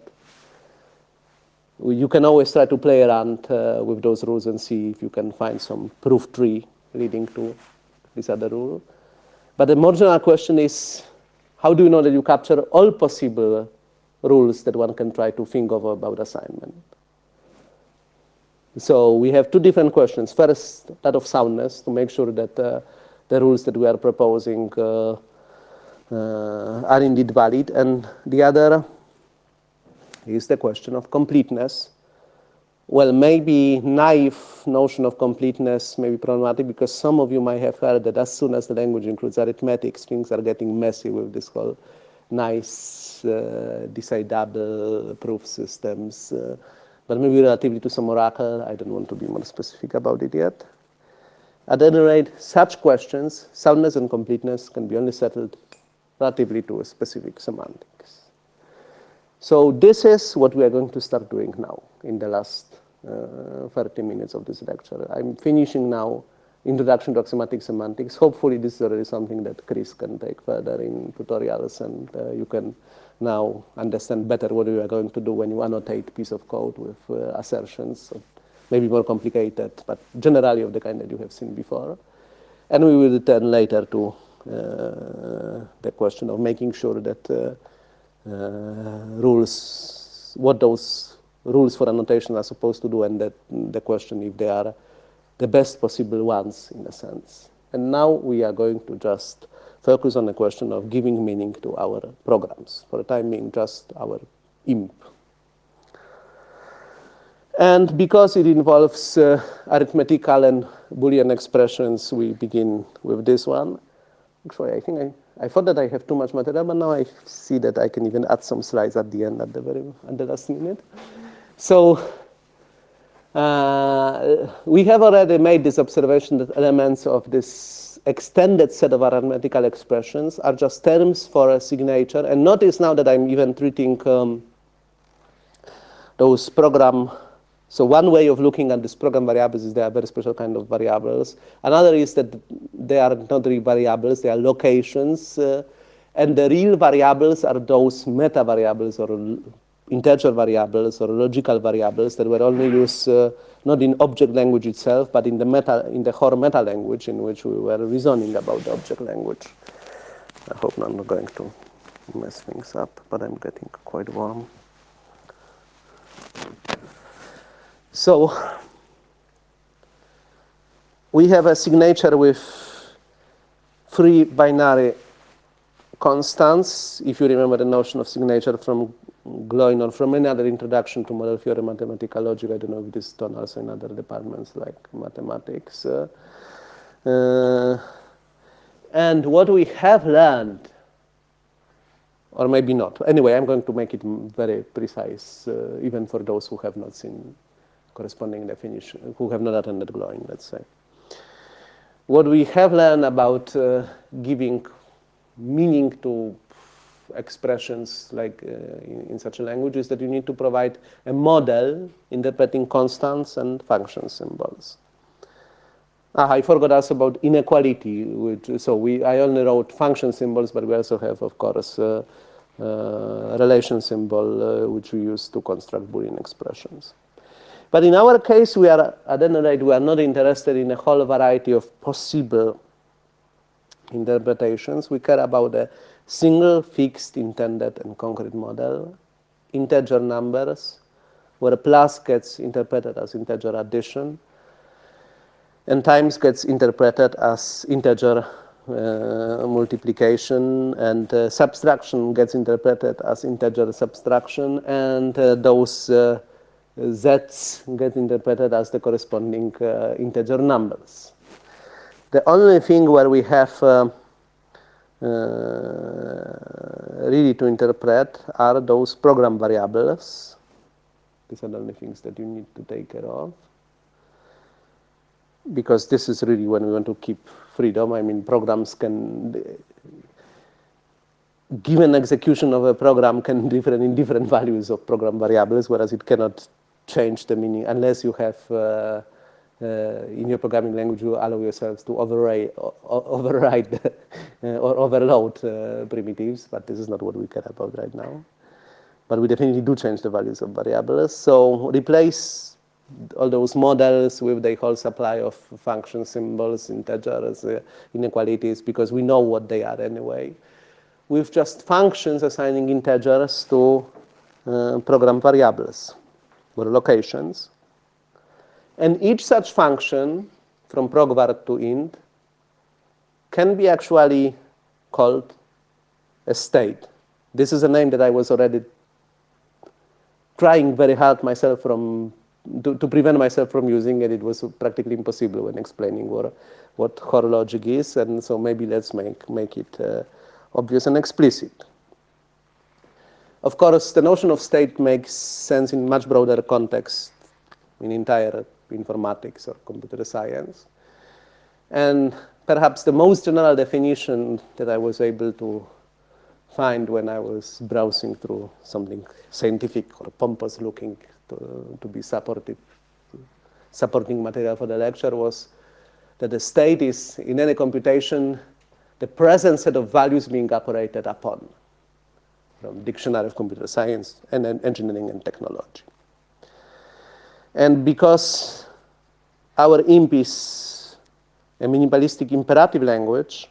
You can always try to play around with those rules and see if you can find some proof tree leading to this other rule. But the more general question is, how do you know that you capture all possible rules that one can try to think of about assignment? So we have two different questions. First, that of soundness, to make sure that the rules that we are proposing are indeed valid. And the other is the question of completeness. Well, maybe naive notion of completeness may be problematic because some of you might have heard that as soon as the language includes arithmetics, things are getting messy with this whole nice decidable proof systems. But maybe relatively to some oracle, I don't want to be more specific about it yet. At any rate, such questions, soundness and completeness, can be only settled relatively to a specific semantics. So this is what we are going to start doing now in the last 30 minutes of this lecture. I'm finishing now Introduction to Axiomatic Semantics. Hopefully this is already something that Chris can take further in tutorials, and you can now understand better what you are going to do when you annotate a piece of code with assertions, maybe more complicated, but generally of the kind that you have seen before. And we will return later to the question of making sure that rules, what those rules for annotation are supposed to do, and that the question if they are the best possible ones in a sense. And now we are going to just focus on the question of giving meaning to our programs. For the time being, just our IMP. And because it involves arithmetical and Boolean expressions, we begin with this one. Actually, I think I thought that I have too much material, but now I see that I can even add some slides at the end, at the last minute. So we have already made this observation that elements of this extended set of arithmetical expressions are just terms for a signature. And notice now that I'm even treating those program. So one way of looking at these program variables is they are very special kind of variables. Another is that they are not really variables, they are locations. And the real variables are those meta variables or integer variables or logical variables that were only used not in object language itself, but in the core meta language in which we were reasoning about the object language. I hope I'm not going to mess things up, but I'm getting quite warm. So we have a signature with 3 binary constants. If you remember the notion of signature from Gloin or from any other introduction to model theory mathematical logic, I don't know if this is done also in other departments like mathematics. And what we have learned, or maybe not. Anyway, I'm going to make it very precise, even for those who have not seen corresponding definition, who have not attended Gloin, let's say. What we have learned about giving meaning to expressions like in such a language is that you need to provide a model interpreting constants and function symbols. I forgot also about inequality. I only wrote function symbols, but we also have, of course, relation symbol, which we use to construct Boolean expressions. But in our case, we are not interested in a whole variety of possible interpretations. We care about a single, fixed, intended, and concrete model, integer numbers, where plus gets interpreted as integer addition, and times gets interpreted as integer multiplication, and subtraction gets interpreted as integer subtraction, and those z's get interpreted as the corresponding integer numbers. The only thing where we have really to interpret are those program variables. These are the only things that you need to take care of, because this is really when we want to keep freedom. I mean, programs can, given execution of a program can differ in different values of program variables, whereas it cannot change the meaning unless you have in your programming language you allow yourselves to override or overload primitives, but this is not what we care about right now. But we definitely do change the values of variables. So replace all those models with the whole supply of function symbols, integers, inequalities, because we know what they are anyway, with just functions assigning integers to program variables or locations. And each such function, from progvar to int, can be actually called a state. This is a name that I was already trying very hard myself to prevent myself from using, and it was practically impossible when explaining what Hoare logic is. And so maybe let's make it obvious and explicit. Of course, the notion of state makes sense in much broader context, in entire informatics or computer science. And perhaps the most general definition that I was able to find when I was browsing through something scientific or pompous looking to be supporting material for the lecture was that the state is, in any computation, the present set of values being operated upon, from Dictionary of Computer Science and Engineering and Technology. And because our IMP is a minimalistic imperative language,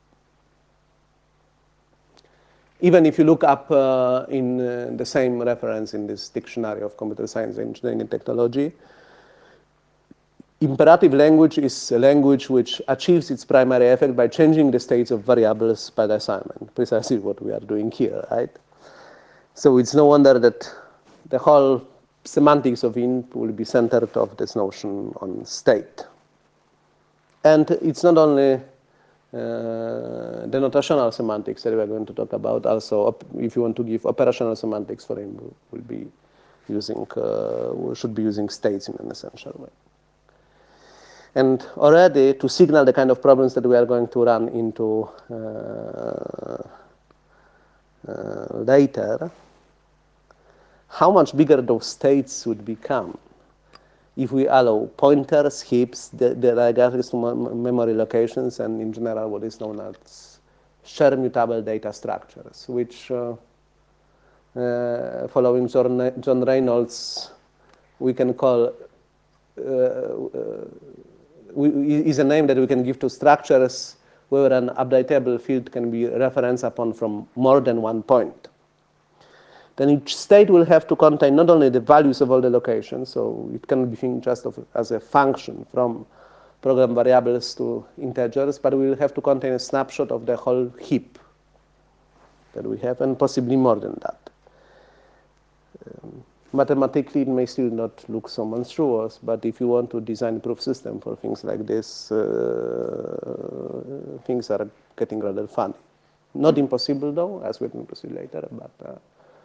even if you look up in the same reference in this Dictionary of Computer Science, Engineering and Technology, imperative language is a language which achieves its primary effect by changing the states of variables by the assignment, precisely what we are doing here, right? So it's no wonder that the whole semantics of int will be centered of this notion on state. And it's not only the notational semantics that we are going to talk about. Also, if you want to give operational semantics for him, we'll be using, we should be using states in an essential way. And already, to signal the kind of problems that we are going to run into later, how much bigger those states would become if we allow pointers, heaps, the regardless to memory locations, and in general what is known as shared mutable data structures, which, following John Reynolds, we can call, is a name that we can give to structures where an updatable field can be referenced upon from more than one point. Then each state will have to contain not only the values of all the locations, so it can be think just as a function from program variables to integers, but we will have to contain a snapshot of the whole heap that we have, and possibly more than that. Mathematically, it may still not look so monstrous, but if you want to design a proof system for things like this, things are getting rather funny. Not impossible, though, as we're going to see later, but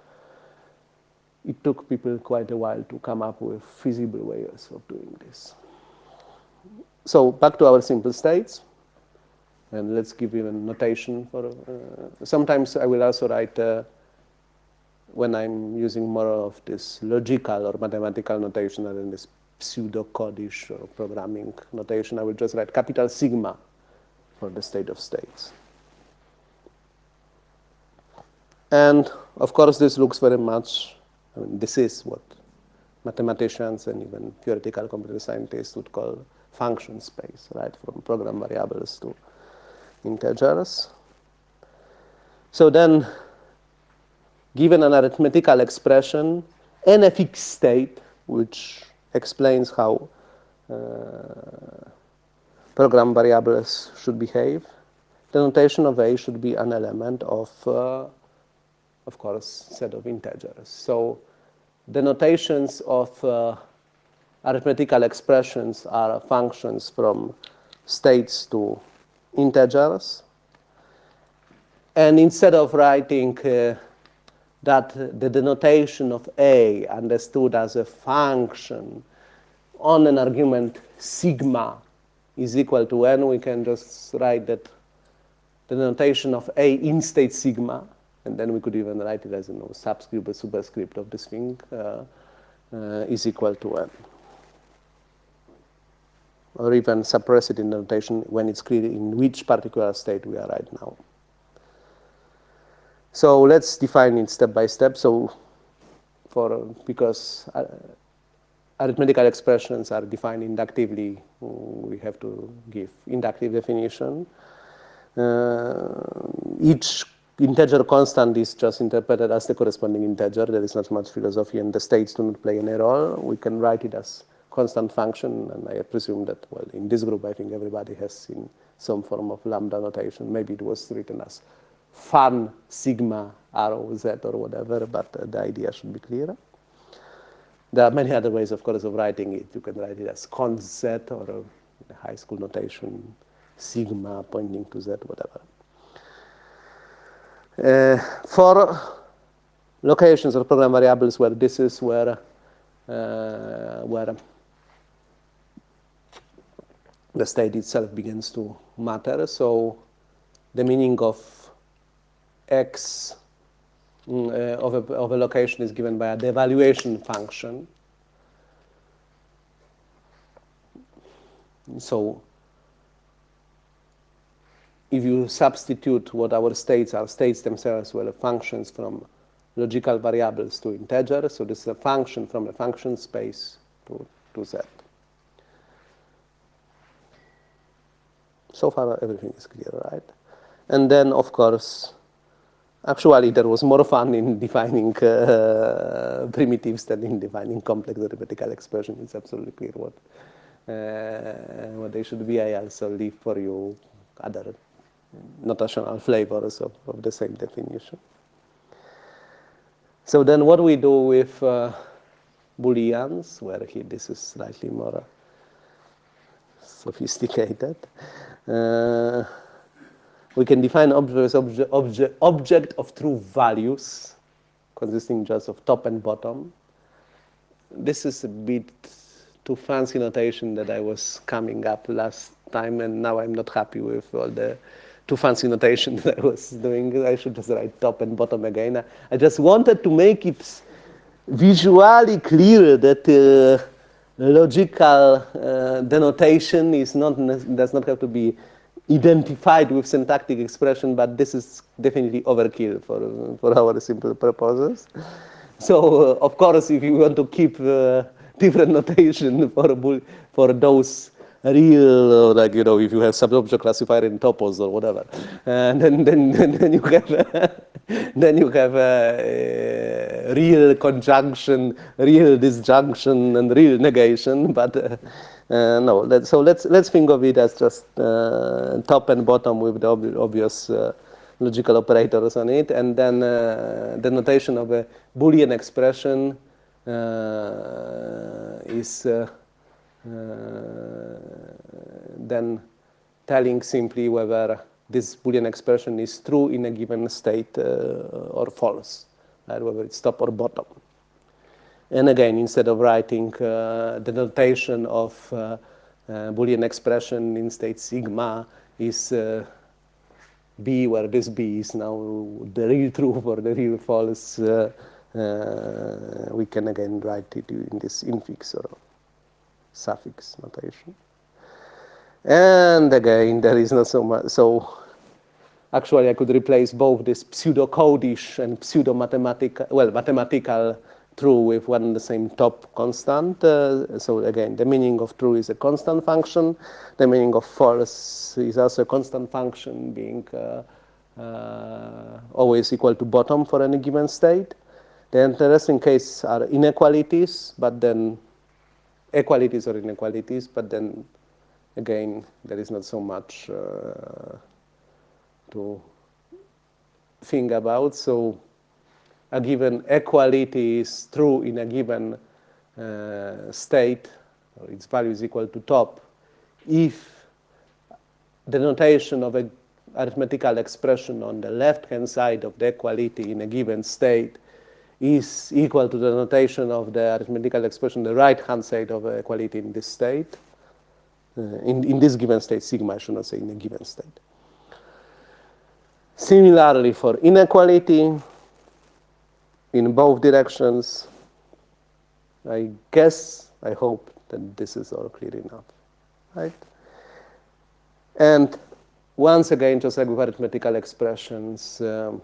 it took people quite a while to come up with feasible ways of doing this. So back to our simple states, and let's give you a notation for. Sometimes I will also write when I'm using more of this logical or mathematical notation rather than this pseudo-codish or programming notation. I will just write capital sigma for the state of states. And of course, this looks very much. I mean, this is what mathematicians and even theoretical computer scientists would call function space, right? From program variables to integers. So then, given an arithmetical expression and a fixed state, which explains how program variables should behave, the notation of A should be an element of course, set of integers. So the notations of arithmetical expressions are functions from states to integers. And instead of writing that the denotation of A understood as a function on an argument sigma is equal to n, we can just write that the notation of A in state sigma, and then we could even write it as a subscript or superscript of this thing, is equal to n. Or even suppress it in the notation when it's clear in which particular state we are right now. So let's define it step by step. So because arithmetical expressions are defined inductively, we have to give inductive definition. Each integer constant is just interpreted as the corresponding integer. There is not much philosophy, and the states do not play any role. We can write it as constant function, and I presume that, well, in this group, I think everybody has seen some form of lambda notation. Maybe it was written as fun sigma rho z or whatever, but the idea should be clear. There are many other ways, of course, of writing it. You can write it as const z or a high school notation, sigma pointing to z, whatever. For locations of program variables where this is where the state itself begins to matter. So the meaning of x of a location is given by a devaluation function. So if you substitute what our states are, states themselves were functions from logical variables to integers. So this is a function from a function space to z. So far, everything is clear, right? And then, of course, actually, there was more fun in defining primitives than in defining complex arithmetical expressions. It's absolutely clear what they should be. I also leave for you other notational flavors of the same definition. So then what we do with Booleans, where this is slightly more sophisticated. We can define object of true values, consisting just of top and bottom. This is a bit too fancy notation that I was coming up last time, and now I'm not happy with all the too fancy notation that I was doing. I should just write top and bottom again. I just wanted to make it visually clear that logical denotation does not have to be identified with syntactic expression, but this is definitely overkill for our simple purposes. So, of course, if you want to keep different notation for those real, like, you know, if you have sub-object classifier in topos or whatever, then you have a real conjunction, real disjunction, and real negation. But no, let's think of it as just top and bottom with the obvious logical operators on it, and then the notation of a Boolean expression is then telling simply whether this Boolean expression is true in a given state or false, right? Whether it's top or bottom. And again, instead of writing the notation of Boolean expression in state sigma is B, where this B is now the real true or the real false, we can again write it in this infix or suffix notation. And again, there is not so much. So actually, I could replace both this pseudo-codish and mathematical true with one and the same top constant. So again, the meaning of true is a constant function. The meaning of false is also a constant function, being always equal to bottom for any given state. The interesting cases are inequalities, but then equalities or inequalities, but then again, there is not so much to think about. So a given equality is true in a given state, or its value is equal to top, if the notation of an arithmetical expression on the left-hand side of the equality in a given state is equal to the notation of the arithmetical expression on the right-hand side of the equality in this state. In this given state, sigma, I should not say in a given state. Similarly, for inequality, in both directions, I guess, I hope that this is all clear enough, right? And once again, just like with arithmetical expressions, all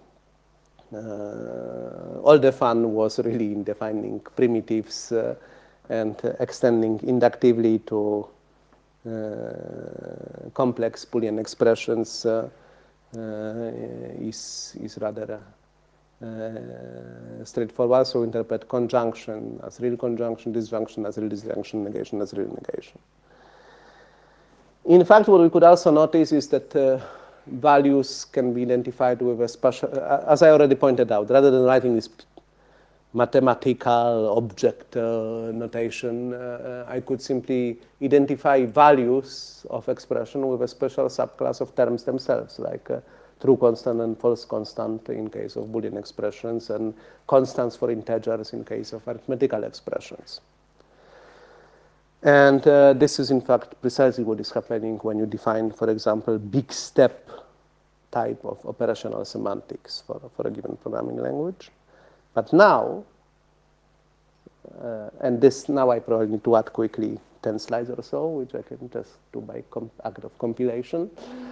the fun was really in defining primitives and extending inductively to complex Boolean expressions is rather straightforward. So interpret conjunction as real conjunction, disjunction as real disjunction, negation as real negation. In fact, what we could also notice is that values can be identified with a special, as I already pointed out, rather than writing this mathematical object notation, I could simply identify values of expression with a special subclass of terms themselves, like true constant and false constant in case of Boolean expressions, and constants for integers in case of arithmetical expressions. And this is, in fact, precisely what is happening when you define, for example, big step type of operational semantics for a given programming language. But now, and this now I probably need to add quickly 10 slides or so, which I can just do by act of compilation.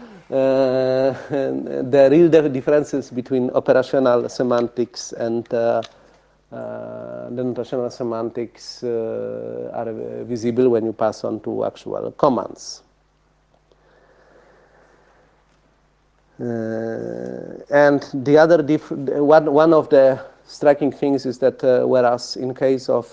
And the real differences between operational semantics and the notational semantics are visible when you pass on to actual commands. And the other one of the striking things is that whereas in case of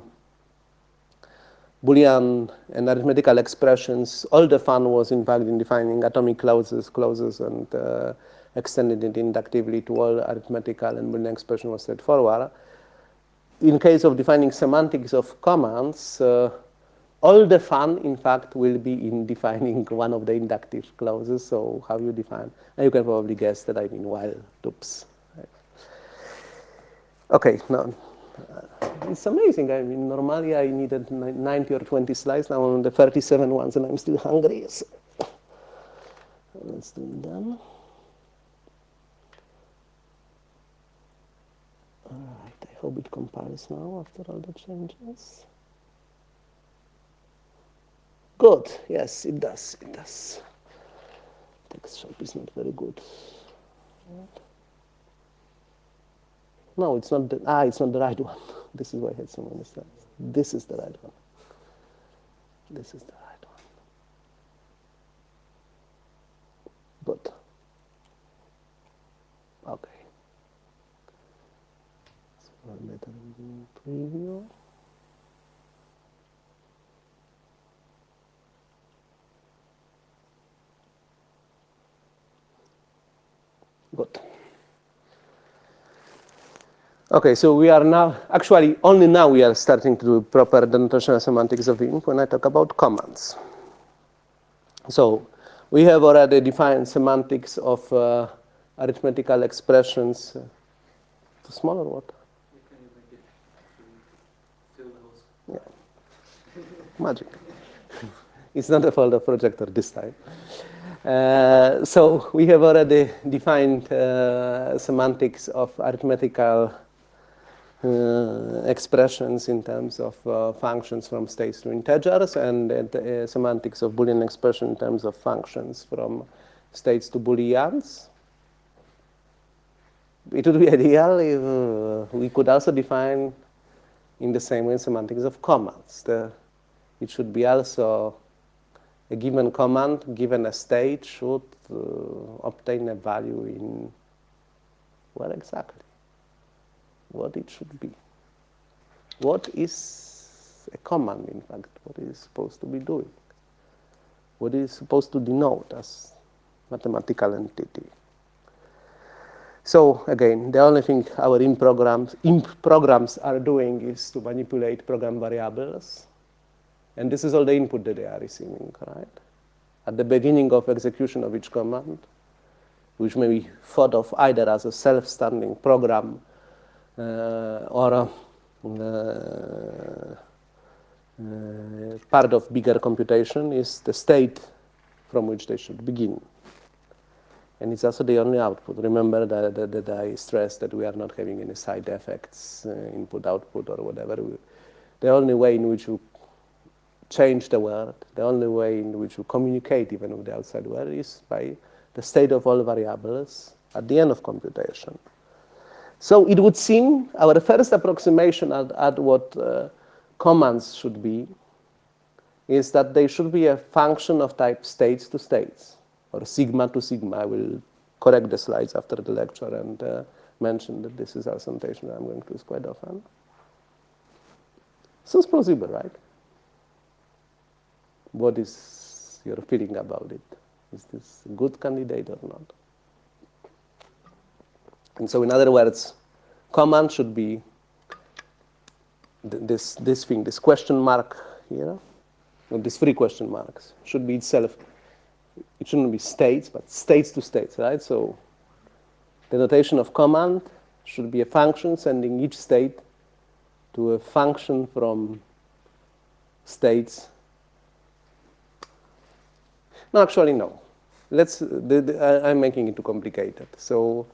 Boolean and arithmetical expressions, all the fun was in fact in defining atomic clauses and extending it inductively to all arithmetical and Boolean expression was straightforward. In case of defining semantics of commands, all the fun, in fact, will be in defining one of the inductive clauses. So how you define, and you can probably guess that I mean while loops. Okay, now it's amazing. I mean, normally I needed 90 or 20 slides. Now I'm on the 37 ones, and I'm still hungry. So let's do it then. All right. I hope it compiles now after all the changes. Good. Yes, it does. It does. Text shape is not very good. No, it's not. It's not the right one. This is why I had so many slides. This is the right one. This is the right one. Good. Okay. So better in preview. Good. Okay, so we are now, actually, only now we are starting to do proper denotational semantics of int when I talk about commands. So we have already defined semantics of arithmetical expressions. Too small or what? Can you make it to fill those? Yeah. Magic. It's not a fault of projector this time. So we have already defined semantics of arithmetical expressions in terms of functions from states to integers, and semantics of Boolean expression in terms of functions from states to Booleans. It would be ideal if we could also define in the same way semantics of commands. It should be also a given command, given a state, should obtain a value in, well, exactly what it should be. What is a command, in fact? What is supposed to be doing? What is supposed to denote as mathematical entity? So again, the only thing our imp programs are doing is to manipulate program variables. And this is all the input that they are receiving, right? At the beginning of execution of each command, which may be thought of either as a self-standing program or a part of bigger computation, is the state from which they should begin. And it's also the only output. Remember that I stressed that we are not having any side effects, input, output, or whatever. The only way in which you change the world, the only way in which you communicate even with the outside world is by the state of all variables at the end of computation. So it would seem our first approximation at what commands should be is that they should be a function of type states to states, or sigma to sigma. I will correct the slides after the lecture and mention that this is also notation that I'm going to use quite often. Sounds plausible, right? What is your feeling about it? Is this a good candidate or not? And so in other words, command should be this thing, this question mark here, or these three question marks, should be itself. It shouldn't be states, but states to states, right? So the notation of command should be a function sending each state to a function from states. No, actually, no. I'm making it too complicated. So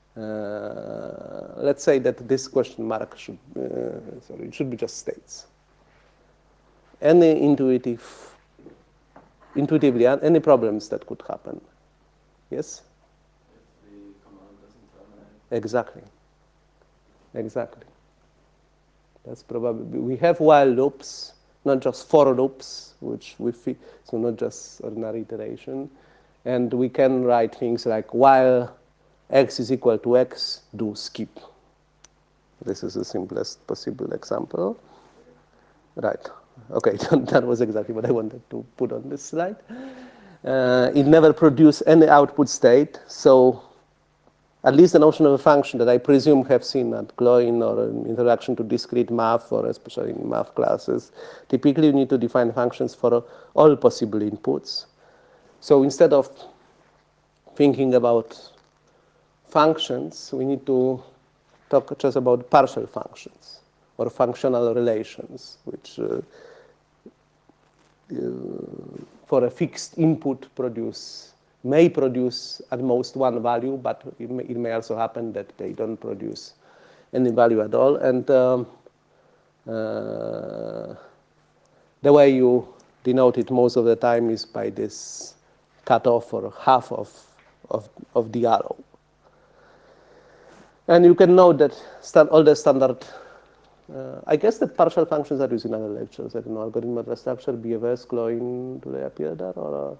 let's say that this question mark should, it should be just states. Any intuitively, any problems that could happen? Yes? If the command doesn't terminate. Exactly. Exactly. That's probably, we have while loops, not just for loops, which we fit, so not just ordinary iteration. And we can write things like while x is equal to x, do skip. This is the simplest possible example. Right. Okay, that was exactly what I wanted to put on this slide. It never produced any output state, so at least the notion of a function that I presume have seen at Gloin or in introduction to discrete math, or especially in math classes, typically you need to define functions for all possible inputs. So instead of thinking about functions, we need to talk just about partial functions or functional relations, which for a fixed input may produce at most one value, but it may also happen that they don't produce any value at all. And the way you denote it most of the time is by this cutoff or half of the arrow. And you can note that all the standard, I guess the partial functions are used in other lectures. I don't know, algorithm data structure, BFS, Gloin, do they appear there? Or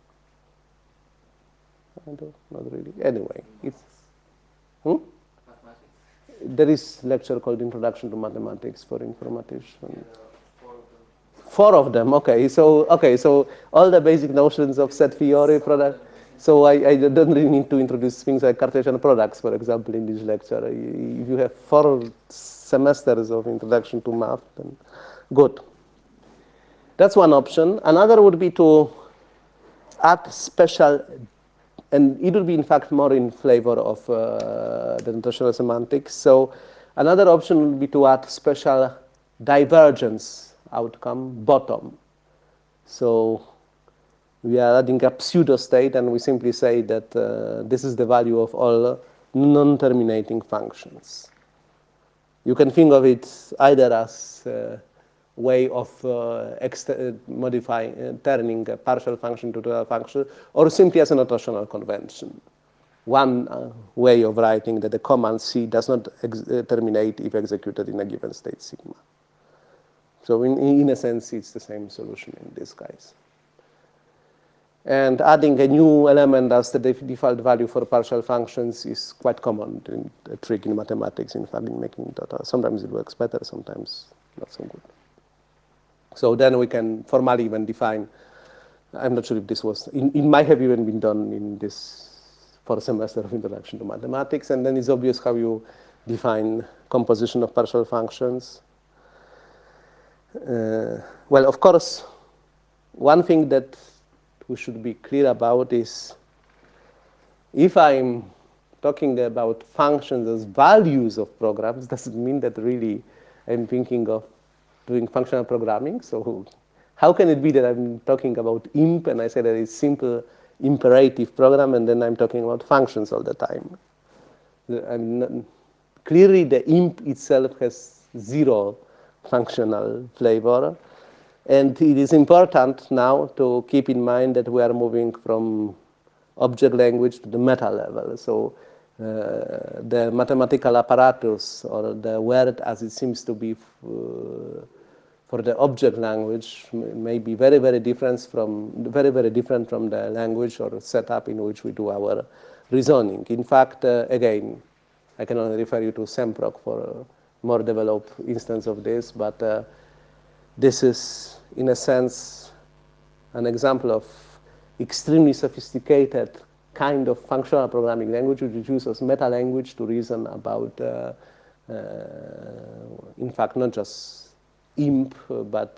I don't, not really. Anyway, it's. Mathematics? There is lecture called Introduction to Mathematics for Informaticians. Yeah, 4 of them. 4 of them, okay. So all the basic notions of set theory, product. So I don't really need to introduce things like Cartesian products, for example, in this lecture. If you have 4 semesters of Introduction to Math, then good. That's one option. Another would be to add special, and it would be in fact more in flavor of the notational semantics. So another option would be to add special divergence outcome bottom. So we are adding a pseudo state, and we simply say that this is the value of all non-terminating functions. You can think of it either as a way of modifying, turning a partial function to a total function, or simply as a notational convention. One way of writing that the command C does not terminate if executed in a given state sigma. So in a sense, it's the same solution in this case. And adding a new element as the default value for partial functions is quite common, a trick in mathematics, in fact, in making data. Sometimes it works better, sometimes not so good. So then we can formally even define, I'm not sure if this was, it might have even been done in this for a semester of Introduction to Mathematics. And then it's obvious how you define composition of partial functions. Well, of course, one thing that we should be clear about is if I'm talking about functions as values of programs, doesn't mean that really I'm thinking of doing functional programming. So how can it be that I'm talking about imp and I say that it's simple imperative program and then I'm talking about functions all the time? Clearly the imp itself has zero functional flavor. And it is important now to keep in mind that we are moving from object language to the meta level. So the mathematical apparatus or the word as it seems to be for the object language may be very, very different from the language or setup in which we do our reasoning. In fact, again, I can only refer you to Semproc for a more developed instance of this, but this is, in a sense, an example of extremely sophisticated kind of functional programming language, which uses meta language to reason about, in fact, not just imp, but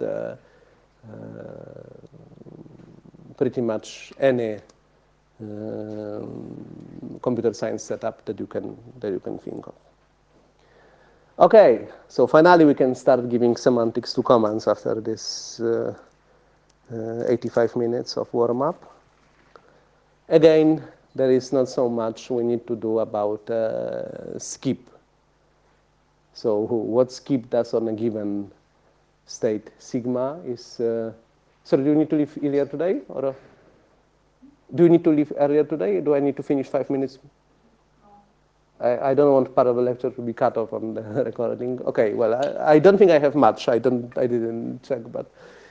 pretty much any computer science setup that you can think of. Okay, so finally we can start giving semantics to commands after this 85 minutes of warm-up. Again, there is not so much we need to do about skip. So what skip does on a given state sigma is... sorry, do you need to leave earlier today? Or do you need to leave earlier today? Do I need to finish 5 minutes? I don't want part of the lecture to be cut off on the recording. Okay, well, I don't think I have much. I didn't check, but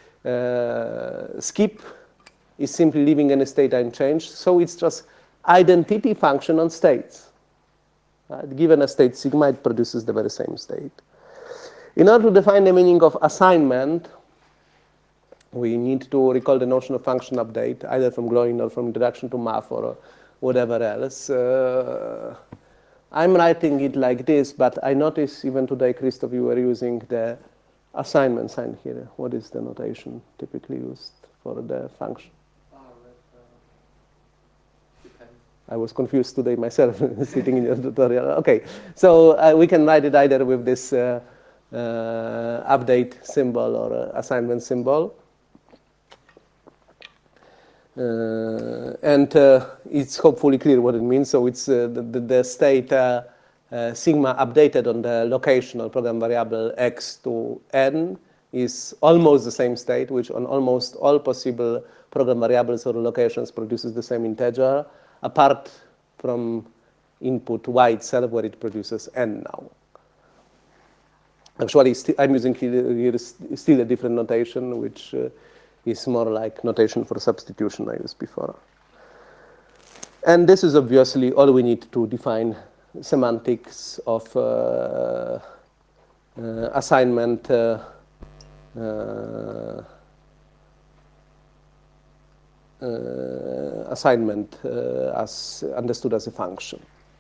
skip is simply leaving any state unchanged. So it's just identity function on states. Right? Given a state sigma, it produces the very same state. In order to define the meaning of assignment, we need to recall the notion of function update, either from Gloin or from Introduction to Math or whatever else. I'm writing it like this, but I noticed even today, Christoph, you were using the assignment sign here. What is the notation typically used for the function? Depends. I was confused today myself sitting in your tutorial. Okay, so we can write it either with this update symbol or assignment symbol. And it's hopefully clear what it means. So it's the state sigma updated on the locational program variable x to n is almost the same state, which on almost all possible program variables or locations produces the same integer, apart from input y itself, where it produces n now. Actually, I'm using here still a different notation, which is more like notation for substitution I used before. And this is obviously all we need to define semantics of assignment as understood as a function.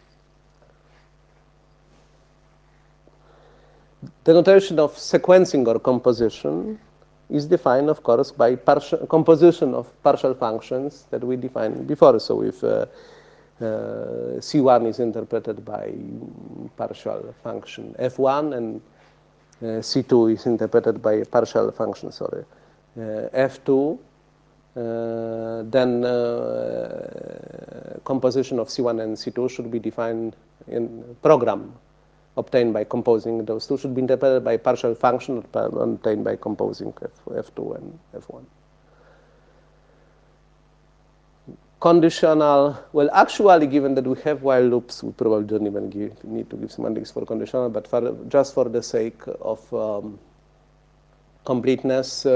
The notation of sequencing or composition is defined, of course, by composition of partial functions that we defined before. So if C1 is interpreted by partial function F1 and C2 is interpreted by partial function, F2, then composition of C1 and C2 should be defined in program obtained by composing those two should be interpreted by partial function obtained by composing F2 and F1. Conditional, well, actually, given that we have while loops, we probably don't even need to give semantics for conditional, but just for the sake of completeness,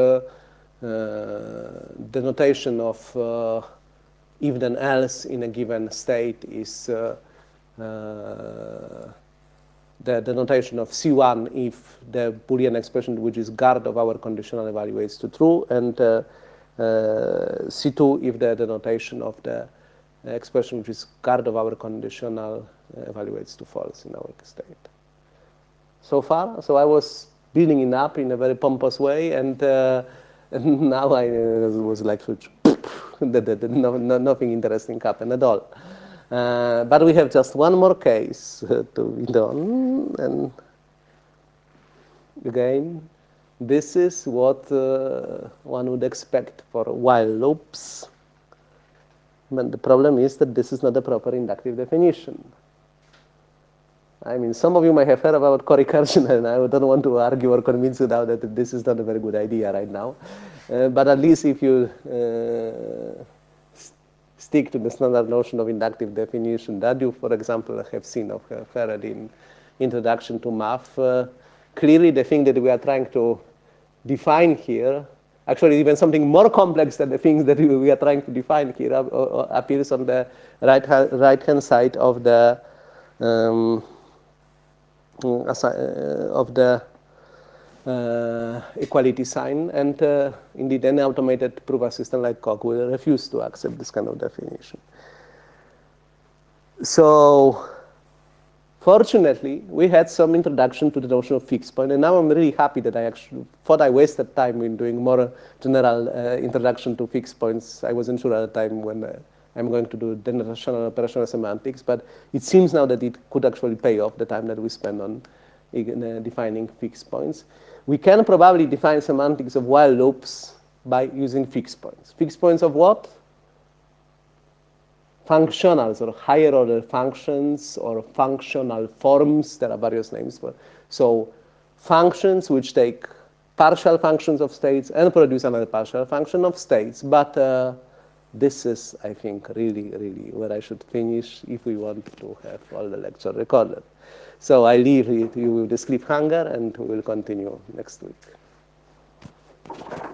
the notation of if then else in a given state is the notation of C1 if the Boolean expression which is guard of our conditional evaluates to true, and C2 if the notation of the expression which is guard of our conditional evaluates to false in our state. So far, so I was building it up in a very pompous way, and now I was like, nothing interesting happened at all. But we have just one more case to be done, and again, this is what one would expect for while loops. But the problem is that this is not a proper inductive definition. I mean, some of you might have heard about co-recursion, and I don't want to argue or convince you now that this is not a very good idea right now. But at least if you stick to the standard notion of inductive definition that you, for example, have seen or have heard in Introduction to Math, clearly the thing that we are trying to define here, actually even something more complex than the things that we are trying to define here, appears on the right-hand side of the equality sign, and indeed any automated proof assistant like Coq will refuse to accept this kind of definition. So fortunately, we had some introduction to the notion of fixed point, and now I'm really happy that I actually thought I wasted time in doing more general introduction to fixed points. I wasn't sure at the time when I'm going to do generational operational semantics, but it seems now that it could actually pay off the time that we spend on defining fixed points. We can probably define semantics of while loops by using fixed points. Fixed points of what? Functionals or higher order functions or functional forms. There are various names for. So functions which take partial functions of states and produce another partial function of states. But this is, I think, really, really where I should finish if we want to have all the lecture recorded. So I leave you with this cliffhanger, and we will continue next week.